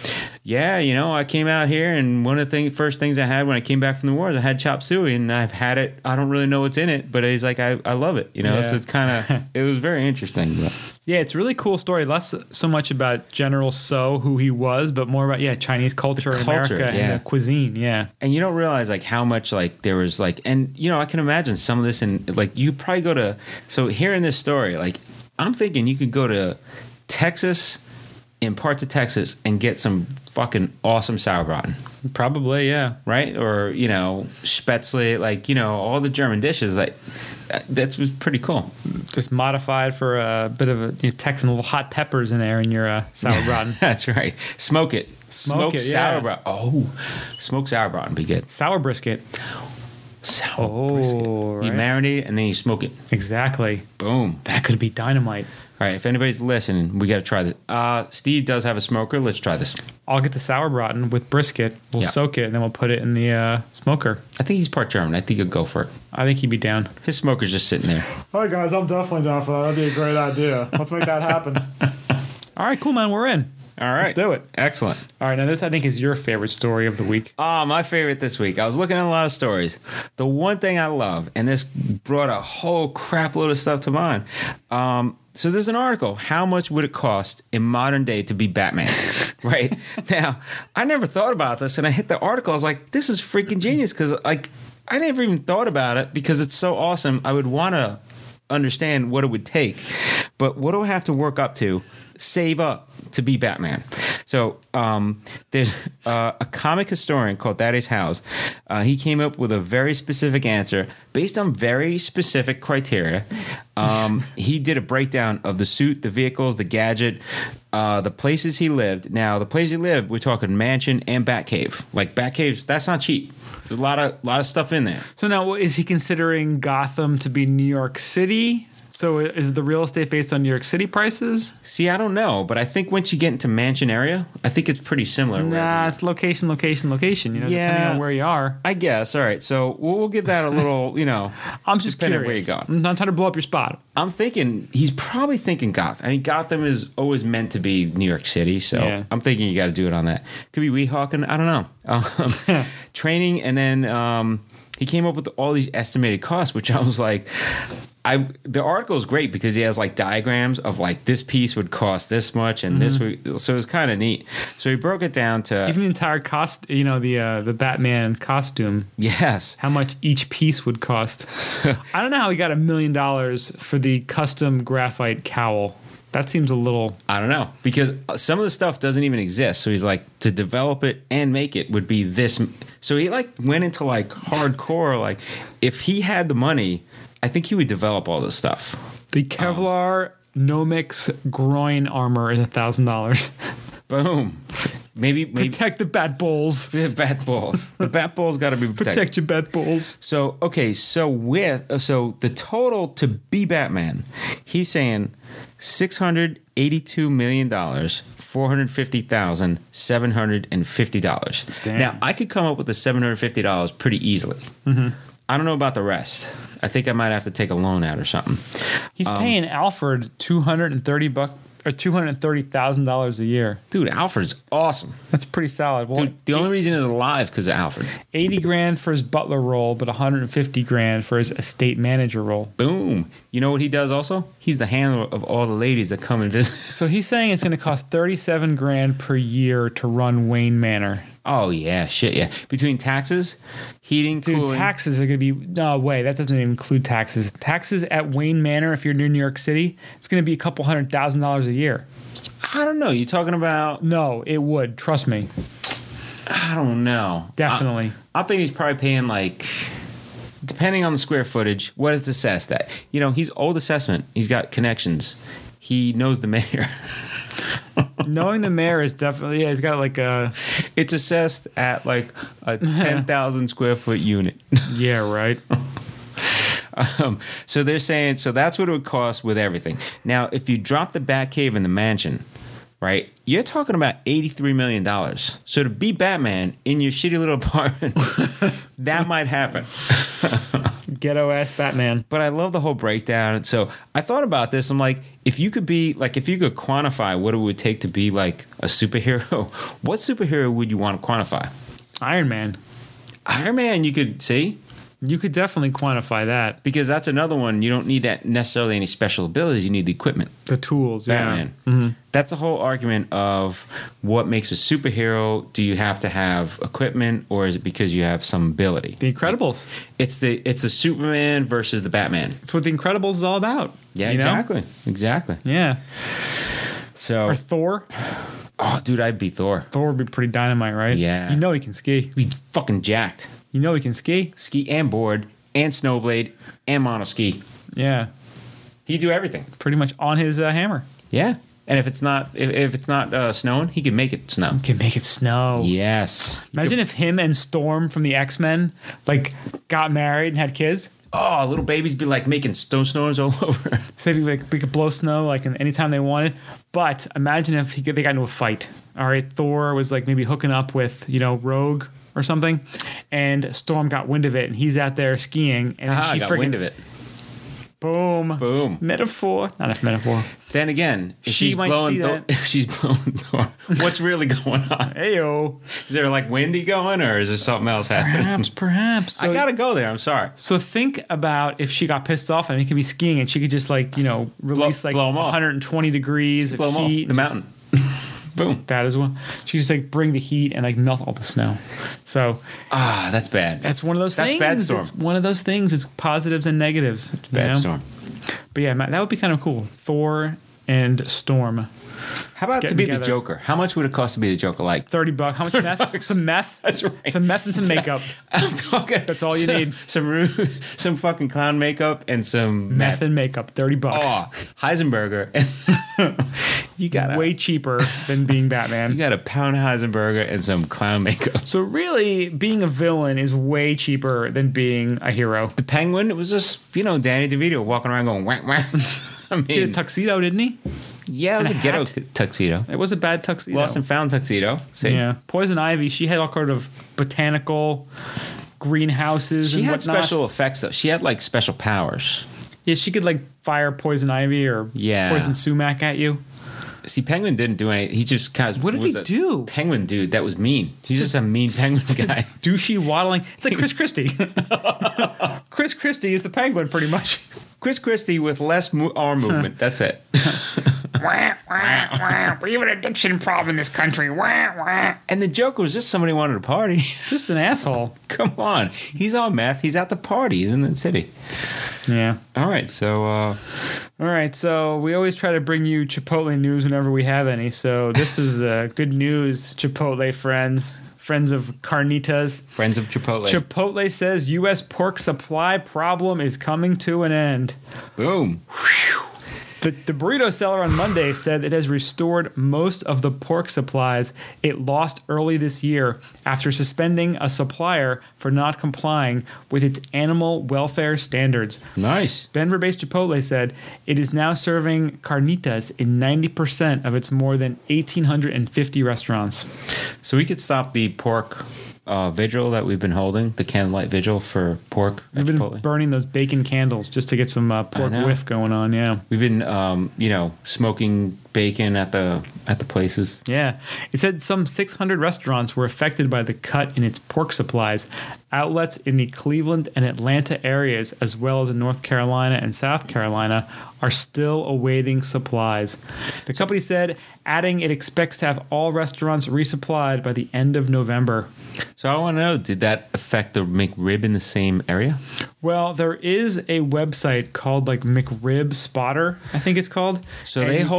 I came out here, and one of the first things I had when I came back from the war is I had chop suey, and I've had it. I don't really know what's in it, but he's like, I love it, So it's kind of, it was very interesting. But. Yeah, it's a really cool story. Less so much about General Tso, who he was, but more about Chinese culture in America and the cuisine. Yeah, and you don't realize like how much like there was like, and I can imagine some of this, and like you probably go to. So hearing this story, like I'm thinking you could go to Texas, in parts of Texas, and get some fucking awesome sauerbraten. Probably, yeah. Right? Or, Spätzle, like, all the German dishes, like, that was pretty cool. Just modified for a bit of a Texan, little hot peppers in there in your sauerbraten. That's right. Smoke it. Smoke it, sauerbraten. Oh, smoked sauerbraten would be good. Sour brisket. Sour brisket. Right. You marinate it and then you smoke it. Exactly. Boom. That could be dynamite. All right, if anybody's listening, we got to try this. Steve does have a smoker. Let's try this. I'll get the sauerbraten with brisket. We'll soak it, and then we'll put it in the smoker. I think he's part German. I think he'll go for it. I think he'd be down. His smoker's just sitting there. All right, guys, I'm definitely down for that. That'd be a great idea. Let's make that happen. All right, cool, man. We're in. All right. Let's do it. Excellent. All right, now this, I think, is your favorite story of the week. My favorite this week. I was looking at a lot of stories. The one thing I love, and this brought a whole crap load of stuff to mind. So there's an article, how much would it cost in modern day to be Batman? Right? Now, I never thought about this, and I hit the article. I was like, this is freaking genius, because like I never even thought about it because it's so awesome. I would want to understand what it would take. But what do I have to work up to, save up to be Batman? So there's a comic historian called Thaddeus Howes. He came up with a very specific answer based on very specific criteria. He did a breakdown of the suit, the vehicles, the gadget, the places he lived. Now, the place he lived, we're talking mansion and Batcave. Like Batcaves, that's not cheap. There's a lot of stuff in there. So now, is he considering Gotham to be New York City? So is the real estate based on New York City prices? See, I don't know, but I think once you get into mansion area, I think it's pretty similar. Nah, it's location, depending on where you are. I guess. All right, so we'll give that a little, I'm just curious. Where you going. I'm not trying to blow up your spot. I'm thinking, he's probably thinking Gotham. I mean, Gotham is always meant to be New York City, so I'm thinking you got to do it on that. Could be Weehawken, I don't know. Training, and then he came up with all these estimated costs, which I was like... the article is great because he has like diagrams of like this piece would cost this much and this would, so it's kind of neat. So he broke it down to even the entire cost, the Batman costume. Yes, how much each piece would cost. I don't know how he got $1 million for the custom graphite cowl. That seems a little... I don't know, because some of the stuff doesn't even exist. So he's like, to develop it and make it would be this. So he like went into like hardcore. Like if he had the money, I think he would develop all this stuff. The Kevlar Nomex groin armor is $1,000. Boom. Maybe protect the bat balls. The bat balls. The bat balls got to be protected. Protect your bat balls. So okay, so the total to be Batman, he's saying $682,000,000, $450,750. Now I could come up with the $750 pretty easily. Mm-hmm. I don't know about the rest. I think I might have to take a loan out or something. He's paying Alfred $230,000 or $230,000 a year. Dude, Alfred's awesome. That's pretty solid. Well, dude, the only reason he's alive because of Alfred. $80,000 for his butler role, but $150,000 for his estate manager role. Boom. You know what he does also? He's the handler of all the ladies that come and visit. So he's saying it's going to cost $37,000 per year to run Wayne Manor. Oh, yeah. Shit, yeah. Between taxes, heating, dude, cooling. Taxes are going to be... No, way. That doesn't even include taxes. Taxes at Wayne Manor, if you're near New York City, it's going to be a couple $100,000 a year. I don't know. You talking about? No, it would. Trust me. I don't know. Definitely. I think he's probably paying like, depending on the square footage, what it's assessed at. He's old assessment. He's got connections. He knows the mayor. Knowing the mayor is definitely, he's got like a... It's assessed at like a 10,000 square foot unit. Yeah, right. So they're saying, so that's what it would cost with everything. Now, if you drop the Batcave in the mansion, right, you're talking about $83 million. So to be Batman in your shitty little apartment, that might happen. Ghetto ass Batman. But I love the whole breakdown. So I thought about this. I'm like, if you could quantify what it would take to be like a superhero, what superhero would you want to quantify? Iron Man. Iron Man, you could see. You could definitely quantify that. Because that's another one. You don't need necessarily any special abilities. You need the equipment. The tools, Batman. Yeah. Mm-hmm. That's the whole argument of what makes a superhero. Do you have to have equipment, or is it because you have some ability? The Incredibles. It's the Superman versus the Batman. That's what The Incredibles is all about. Yeah, you know? Exactly. Yeah. So, or Thor. Oh, dude, I'd be Thor. Thor would be pretty dynamite, right? Yeah. You know he can ski. He's fucking jacked. You know he can ski. Ski and board and snowblade and monoski. Yeah. He'd do everything. Pretty much on his hammer. Yeah. And if it's not snowing, he can make it snow. He can make it snow. Yes. Imagine if him and Storm from the X-Men like got married and had kids. Oh, little babies be like making snowstorms all over. So we could blow snow like anytime they wanted. But imagine if they got into a fight. All right, Thor was like maybe hooking up with Rogue or something, and Storm got wind of it, and he's out there skiing, and then she got wind of it. Boom. Metaphor. Not a metaphor. Then again, if She she's might blowing see that. if she's blowing Thor, what's really going on? Heyo. Is there like windy going, or is there something else happening? Perhaps. So, I gotta go there. I'm sorry. So think about if she got pissed off and he could be skiing and she could just release blow 'em off. 120 degrees Blow of 'em off heat. the mountain. Boom. That as well. She just bring the heat and melt all the snow. So that's bad. that's one of those That's things. bad Storm. It's one of those things. It's positives and negatives. It's Bad Storm. But yeah, that would be kind of cool. Thor and Storm. How about to Getting be together. the Joker? How much would it cost to be the Joker? Like $30. How much meth? Some meth. That's right. Some meth and some makeup. I'm talking. That's all you need. Some fucking clown makeup and some Meth and makeup. $30. Oh, Heisenberger. You got Way cheaper than being Batman. You got a pound Heisenberger and some clown makeup. So really, being a villain is way cheaper than being a hero. The Penguin, it was just Danny DeVito walking around going whack whack. I mean, He had a tuxedo, didn't he? yeah, it was a and a ghetto hat? tuxedo. It was a bad tuxedo. Lost and found tuxedo. See? Yeah. Poison Ivy, she had all kind of botanical greenhouses She and had whatnot. special effects though. She had like special powers. Yeah, she could fire Poison Ivy or Yeah. Poison Sumac at you. See, Penguin didn't do anything. He just kind of What did was he a do? Penguin dude that was mean. He's just a mean Penguins guy. Douchey waddling. It's like Chris Christie. Chris Christie is the Penguin, pretty much. Chris Christie with less arm movement. That's it. We have an addiction problem in this country. And the Joker was just somebody who wanted to party. Just an asshole. Come on. He's on meth. He's at the party. He's in the city. Yeah. All right. So, All right, so we always try to bring you Chipotle news whenever we have any. So this is good news, Chipotle friends of carnitas. friends of Chipotle. Chipotle says U.S. pork supply problem is coming to an end. Boom. The burrito seller on Monday said it has restored most of the pork supplies it lost early this year after suspending a supplier for not complying with its animal welfare standards. Nice. Denver-based Chipotle said it is now serving carnitas in 90% of its more than 1,850 restaurants. So we could stop the pork vigil that we've been holding, the candlelight vigil for pork at We've been Chipotle. burning those bacon candles just to get some pork know. whiff going on, yeah. We've been, smoking bacon at the places. Yeah. It said some 600 restaurants were affected by the cut in its pork supplies. Outlets in the Cleveland and Atlanta areas, as well as in North Carolina and South Carolina, are still awaiting supplies. The company said, adding it expects to have all restaurants resupplied by the end of November. So I want to know, did that affect the McRib in the same area? Well, there is a website called McRib Spotter, I think it's called. So And they you- hold a higher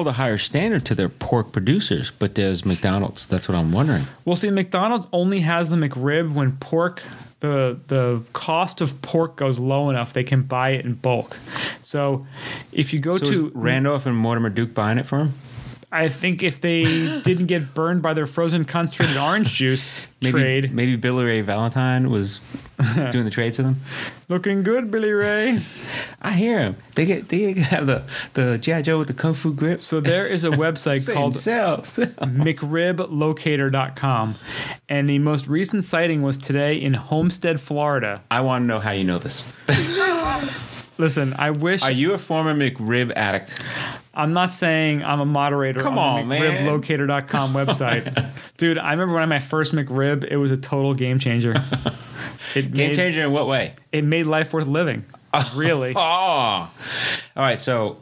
standard to their pork producers, but does McDonald's? That's what I'm wondering. Well, see, McDonald's only has the McRib when pork, the cost of pork goes low enough they can buy it in bulk. So if you go to is Randolph and Mortimer Duke buying it for him? I think if they didn't get burned by their frozen concentrated orange juice trade. Maybe Billy Ray Valentine was doing the trades with them. Looking good, Billy Ray. I hear him. They have the G.I. Joe with the Kung Fu grip. So there is a website called McRibLocator.com. And the most recent sighting was today in Homestead, Florida. I want to know how you know this. Listen, I wish... Are you a former McRib addict? I'm not saying I'm a moderator on the McRibLocator.com website. Dude, I remember when I had my first McRib, it was a total game changer. Game changer in what way? It made life worth living. Really. Oh. All right, so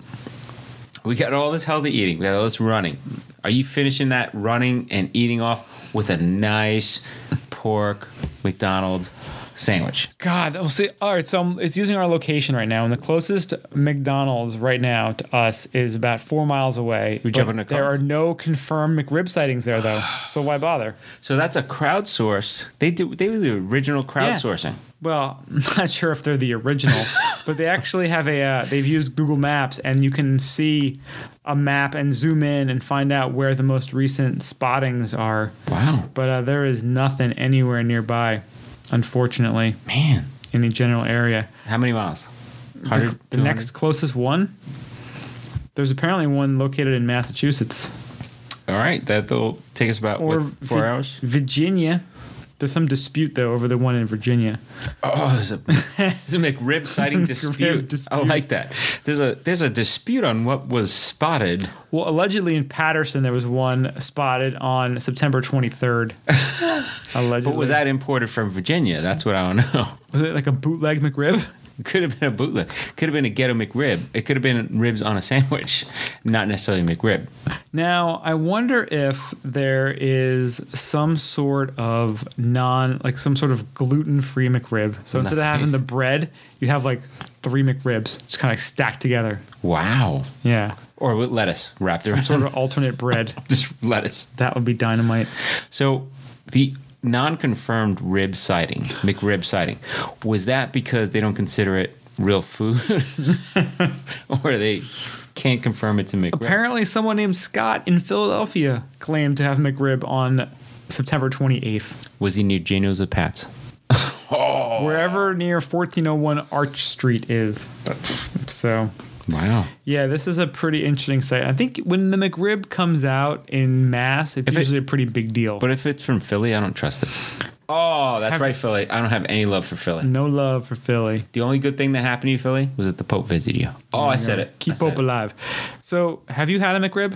we got all this healthy eating. We got all this running. Are you finishing that running and eating off with a nice pork McDonald's sandwich? God, we'll see. All right, so it's using our location right now, and the closest McDonald's right now to us is about 4 miles away. We jump in a car? There are no confirmed McRib sightings there, though. So why bother? So that's a crowdsource. They do the original crowdsourcing. Well, I'm not sure if they're the original, but they actually have they've used Google Maps, and you can see a map and zoom in and find out where the most recent spottings are. Wow. But there is nothing anywhere nearby, unfortunately. Man. In the general area. How many miles? 100? The next closest one? There's apparently one located in Massachusetts. All right. That'll take us about, 4 hours? Virginia. There's some dispute, though, over the one in Virginia. Oh, there's a McRib sighting dispute. I like that. There's a dispute on what was spotted. Well, allegedly in Patterson, there was one spotted on September 23rd. Allegedly. But was that imported from Virginia? That's what I don't know. Was it like a bootleg McRib? It could have been a bootleg. Could have been a ghetto McRib. It could have been ribs on a sandwich, not necessarily McRib. Now, I wonder if there is some sort of some sort of gluten-free McRib. So instead of having the bread, you have like 3 McRibs, just kind of like stacked together. Wow. Yeah. Or with lettuce wrapped around. Some sort of alternate bread. Just lettuce. That would be dynamite. So the non-confirmed McRib sighting, was that because they don't consider it real food? Or they can't confirm it's a McRib? Apparently someone named Scott in Philadelphia claimed to have McRib on September 28th. Was he near Geno's or Pat's? Wherever near 1401 Arch Street is. So... Wow. Yeah, this is a pretty interesting site. I think when the McRib comes out in mass, it's usually a pretty big deal. But if it's from Philly, I don't trust it. Oh, that's right, Philly. I don't have any love for Philly. No love for Philly. The only good thing that happened to you, Philly, was that the Pope visited you. Oh, I said it. Keep Pope alive. So, have you had a McRib?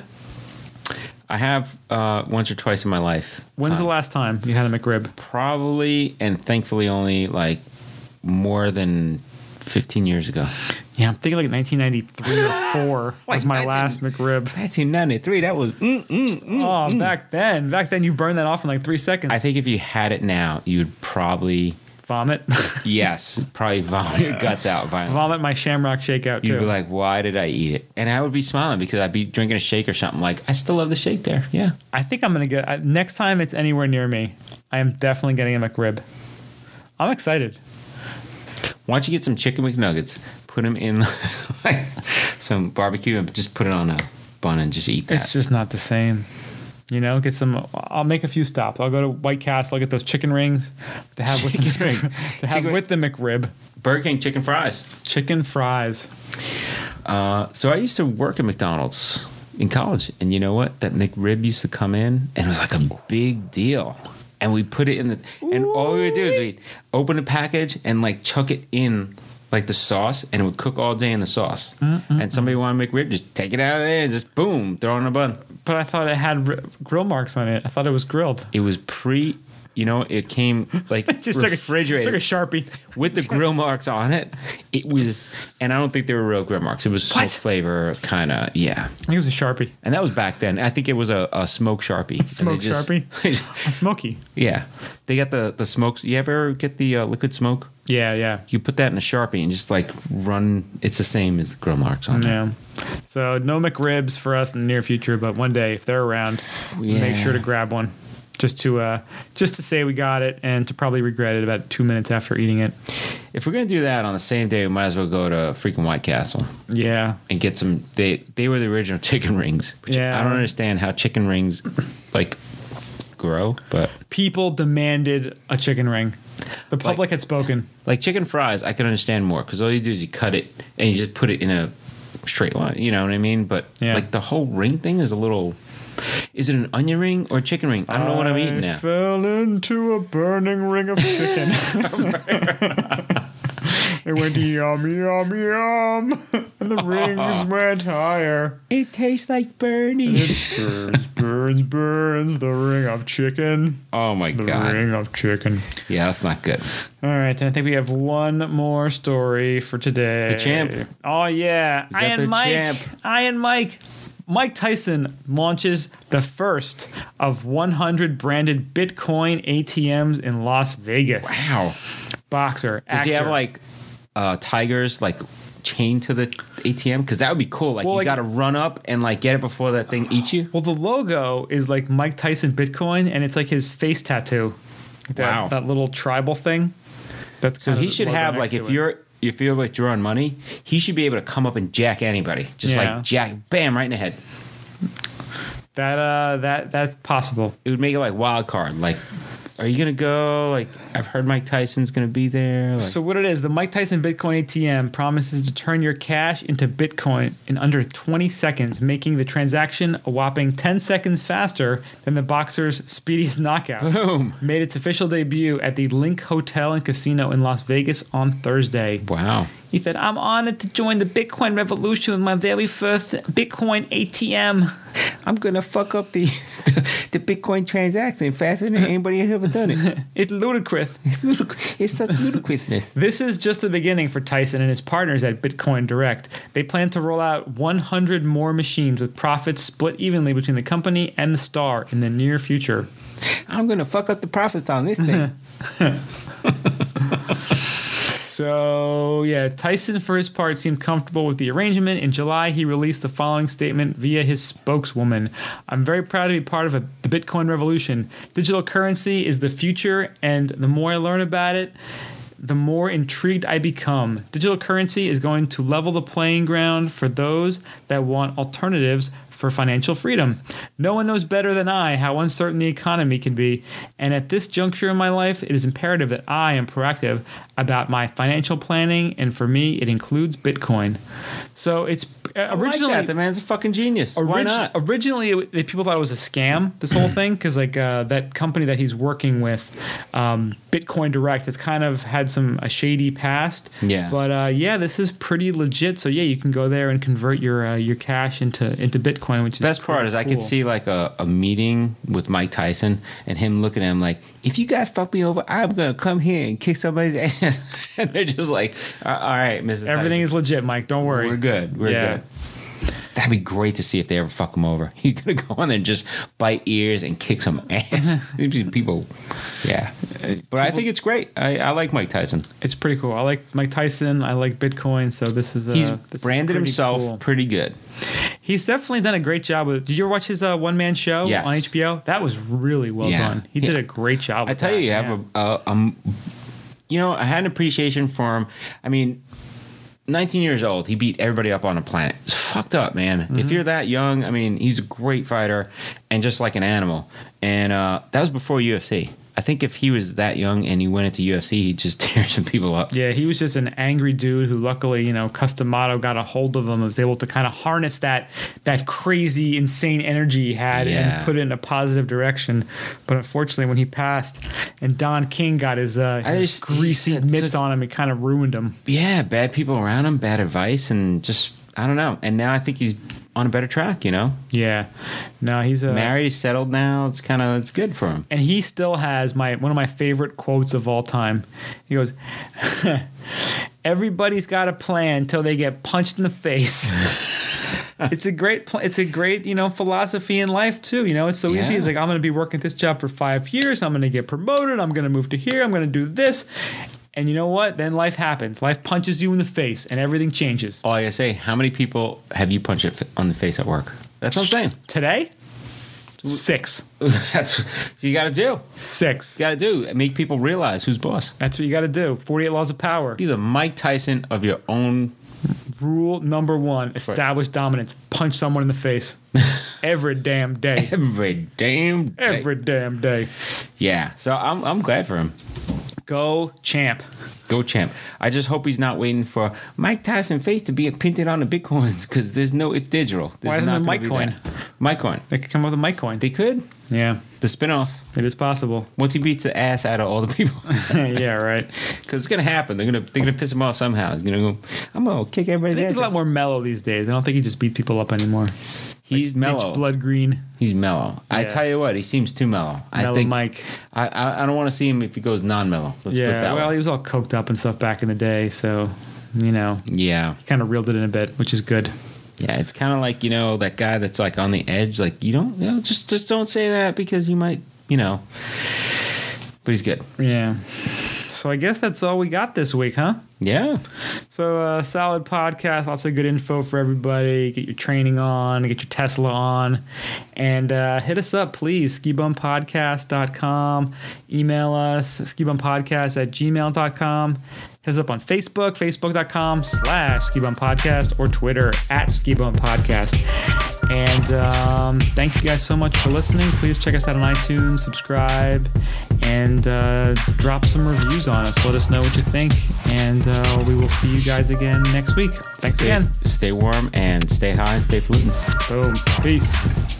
I have once or twice in my life. When's the last time you had a McRib? Probably, and thankfully only like more than 15 years ago. Yeah, I'm thinking like 1993 or 4 was my last McRib. 1993, that was... Oh, back then you burned that off in like 3 seconds. I think if you had it now, you'd probably... Vomit? Yes, probably vomit your guts out violently. Vomit my Shamrock Shake out, too. You'd be like, why did I eat it? And I would be smiling because I'd be drinking a shake or something like, I still love the shake there, yeah. I think I'm going to get... Next time it's anywhere near me, I am definitely getting a McRib. I'm excited. Why don't you get some chicken McNuggets, put them in like some barbecue, and just put it on a bun and just eat that. It's just not the same. You know, get some. I'll make a few stops. I'll go to White Castle. I'll get those chicken rings to have with the McRib. Burger King chicken fries. Chicken fries. So I used to work at McDonald's in college, and you know what? That McRib used to come in, and it was like a big deal. And we put it in the, and all we would do is we'd open the package and like chuck it in like the sauce, and it would cook all day in the sauce. And somebody wanted McRib, just take it out of there and just boom, throw it in a bun. But I thought it had grill marks on it. I thought it was grilled. It was it came like just refrigerated. Took a Sharpie. With the grill marks on it. It was, and I don't think they were real grill marks. It was smoke flavor, kind of, yeah. I think it was a Sharpie. And that was back then. I think it was a smoke Sharpie. Sharpie? A smoky. Yeah. They got the smokes. You ever get the liquid smoke? Yeah. You put that in a Sharpie and just like run. It's the same as the grill marks on it. Yeah. So no McRibs for us in the near future, but one day if they're around, make sure to grab one. Just to say we got it and to probably regret it about 2 minutes after eating it. If we're gonna do that on the same day, we might as well go to freaking White Castle. Yeah, and get some. They were the original chicken rings. Which I don't understand how chicken rings like grow, but people demanded a chicken ring. The public had spoken. Like chicken fries, I can understand more because all you do is you cut it and you just put it in a straight line. You know what I mean? But like the whole ring thing is a little. Is it an onion ring or a chicken ring? I don't know what I'm eating now. I fell into a burning ring of chicken. It went yum, yum, yum. And the rings went higher. It tastes like burning. It burns, the ring of chicken. Oh, my God. The ring of chicken. Yeah, that's not good. All right, and I think we have one more story for today. The champ. Oh, yeah. Iron Mike. Mike Tyson launches the first of 100 branded Bitcoin ATMs in Las Vegas. Wow. Boxer. Does actor. he have like tigers like chained to the ATM? Because that would be cool. Like, you got to run up and like get it before that thing eats you. Well, the logo is like Mike Tyson Bitcoin, and it's like his face tattoo. Wow. That little tribal thing. That's so he should have like if you're like drawing money, he should be able to come up and jack anybody. Just like jack, bam, right in the head. That's possible. It would make it like wild card. Like, are you gonna go? Like, I've heard Mike Tyson's gonna be there. Like, so what it is, the Mike Tyson Bitcoin ATM promises to turn your cash into Bitcoin in under 20 seconds, making the transaction a whopping 10 seconds faster than the boxer's speediest knockout. Boom! Made its official debut at the Link Hotel and Casino in Las Vegas on Thursday. Wow. He said, "I'm honored to join the Bitcoin revolution with my very first Bitcoin ATM. I'm going to fuck up the Bitcoin transaction faster than anybody has ever done it. It's ludicrous. It's such ludicrousness." This is just the beginning for Tyson and his partners at Bitcoin Direct. They plan to roll out 100 more machines with profits split evenly between the company and the star in the near future. I'm going to fuck up the profits on this thing. So, yeah, Tyson, for his part, seemed comfortable with the arrangement. In July, he released the following statement via his spokeswoman. "I'm very proud to be part of the Bitcoin revolution. Digital currency is the future, and the more I learn about it, the more intrigued I become. Digital currency is going to level the playing ground for those that want alternatives for financial freedom. No one knows better than I how uncertain the economy can be, and at this juncture in my life, it is imperative that I am proactive about my financial planning, and for me, it includes Bitcoin." So it's originally I like that. The man's a fucking genius. Why not? Originally, people thought it was a scam, this whole thing, because like that company that he's working with, Bitcoin Direct, has kind of had a shady past. Yeah. But this is pretty legit. So yeah, you can go there and convert your cash into Bitcoin, which is best part is cool. I could see like a meeting with Mike Tyson and him looking at him like, "If you guys fuck me over, I'm gonna come here and kick somebody's ass." And they're just like, "All right, Mrs. Everything Tyson, is legit, Mike. Don't worry. We're good. We're good." That'd be great to see if they ever fuck him over. He's gonna go on there and just bite ears and kick some ass. People, yeah. But I think it's great. I like Mike Tyson. It's pretty cool. I like Mike Tyson. I like Bitcoin. So this is he's this branded is himself cool. pretty good. He's definitely done a great job with it. Did you ever watch his one-man show on HBO? That was really well done. He did a great job with I tell you, you have I had an appreciation for him. I mean, 19 years old, he beat everybody up on the planet. It's fucked up, man. Mm-hmm. If you're that young, I mean, he's a great fighter and just like an animal. And that was before UFC. I think if he was that young and he went into UFC, he'd just tear some people up. Yeah, he was just an angry dude who luckily, Cus D'Amato got a hold of him and was able to kind of harness that crazy, insane energy he had and put it in a positive direction. But unfortunately, when he passed and Don King got his greasy mitts on him, it kind of ruined him. Yeah, bad people around him, bad advice, and just, I don't know. And now I think he's on a better track, Yeah. No, he's married, he's settled now. It's good for him. And he still has one of my favorite quotes of all time. He goes, "Everybody's got a plan until they get punched in the face." It's a great philosophy in life too. It's so easy. It's like, I'm going to be working at this job for 5 years. I'm going to get promoted. I'm going to move to here. I'm going to do this. And you know what? Then life happens. Life punches you in the face, and everything changes. Oh, I gotta say, how many people have you punched on the face at work? That's what I'm saying. Today? 6. That's what you gotta do. 6. You gotta do. Make people realize who's boss. That's what you got to do. 48 laws of power. Be the Mike Tyson of your own. Rule number 1: establish dominance. Punch someone in the face every damn day. Every damn day. Every damn day. Yeah. So I'm glad for him. Go champ. Go champ. I just hope he's not waiting for Mike Tyson face to be printed on the Bitcoins because it's digital. Why isn't there Mikecoin? Mikecoin. They could come up with a Mikecoin. They could. Yeah. The spinoff. It is possible. Once he beats the ass out of all the people. Yeah, right. Because it's gonna happen. They're gonna piss him off somehow. He's gonna go. I'm gonna kick everybody's ass. He's a lot more mellow these days. I don't think he just beats people up anymore. He's mellow. Mitch Blood Green. He's mellow. Yeah. I tell you what, he seems too mellow. Mellow I think Mike. I don't want to see him if he goes non-mellow. Let's put that way. He was all coked up and stuff back in the day, so Yeah. He kind of reeled it in a bit, which is good. Yeah, it's kind of like that guy that's like on the edge. Like just don't say that because you might But he's good. Yeah. So I guess that's all we got this week, huh? Yeah. So solid podcast, lots of good info for everybody. Get your training on, get your Tesla on, and hit us up, please. skibumpodcast.com. Email us, skibumpodcast@gmail.com. Hit us up on Facebook, facebook.com/skibumpodcast, or Twitter @skibumpodcast. And thank you guys so much for listening. Please check us out on iTunes, subscribe, and drop some reviews on us. Let us know what you think, and we will see you guys again next week. Thanks again. Stay warm and stay high and stay fluting. Boom. Peace.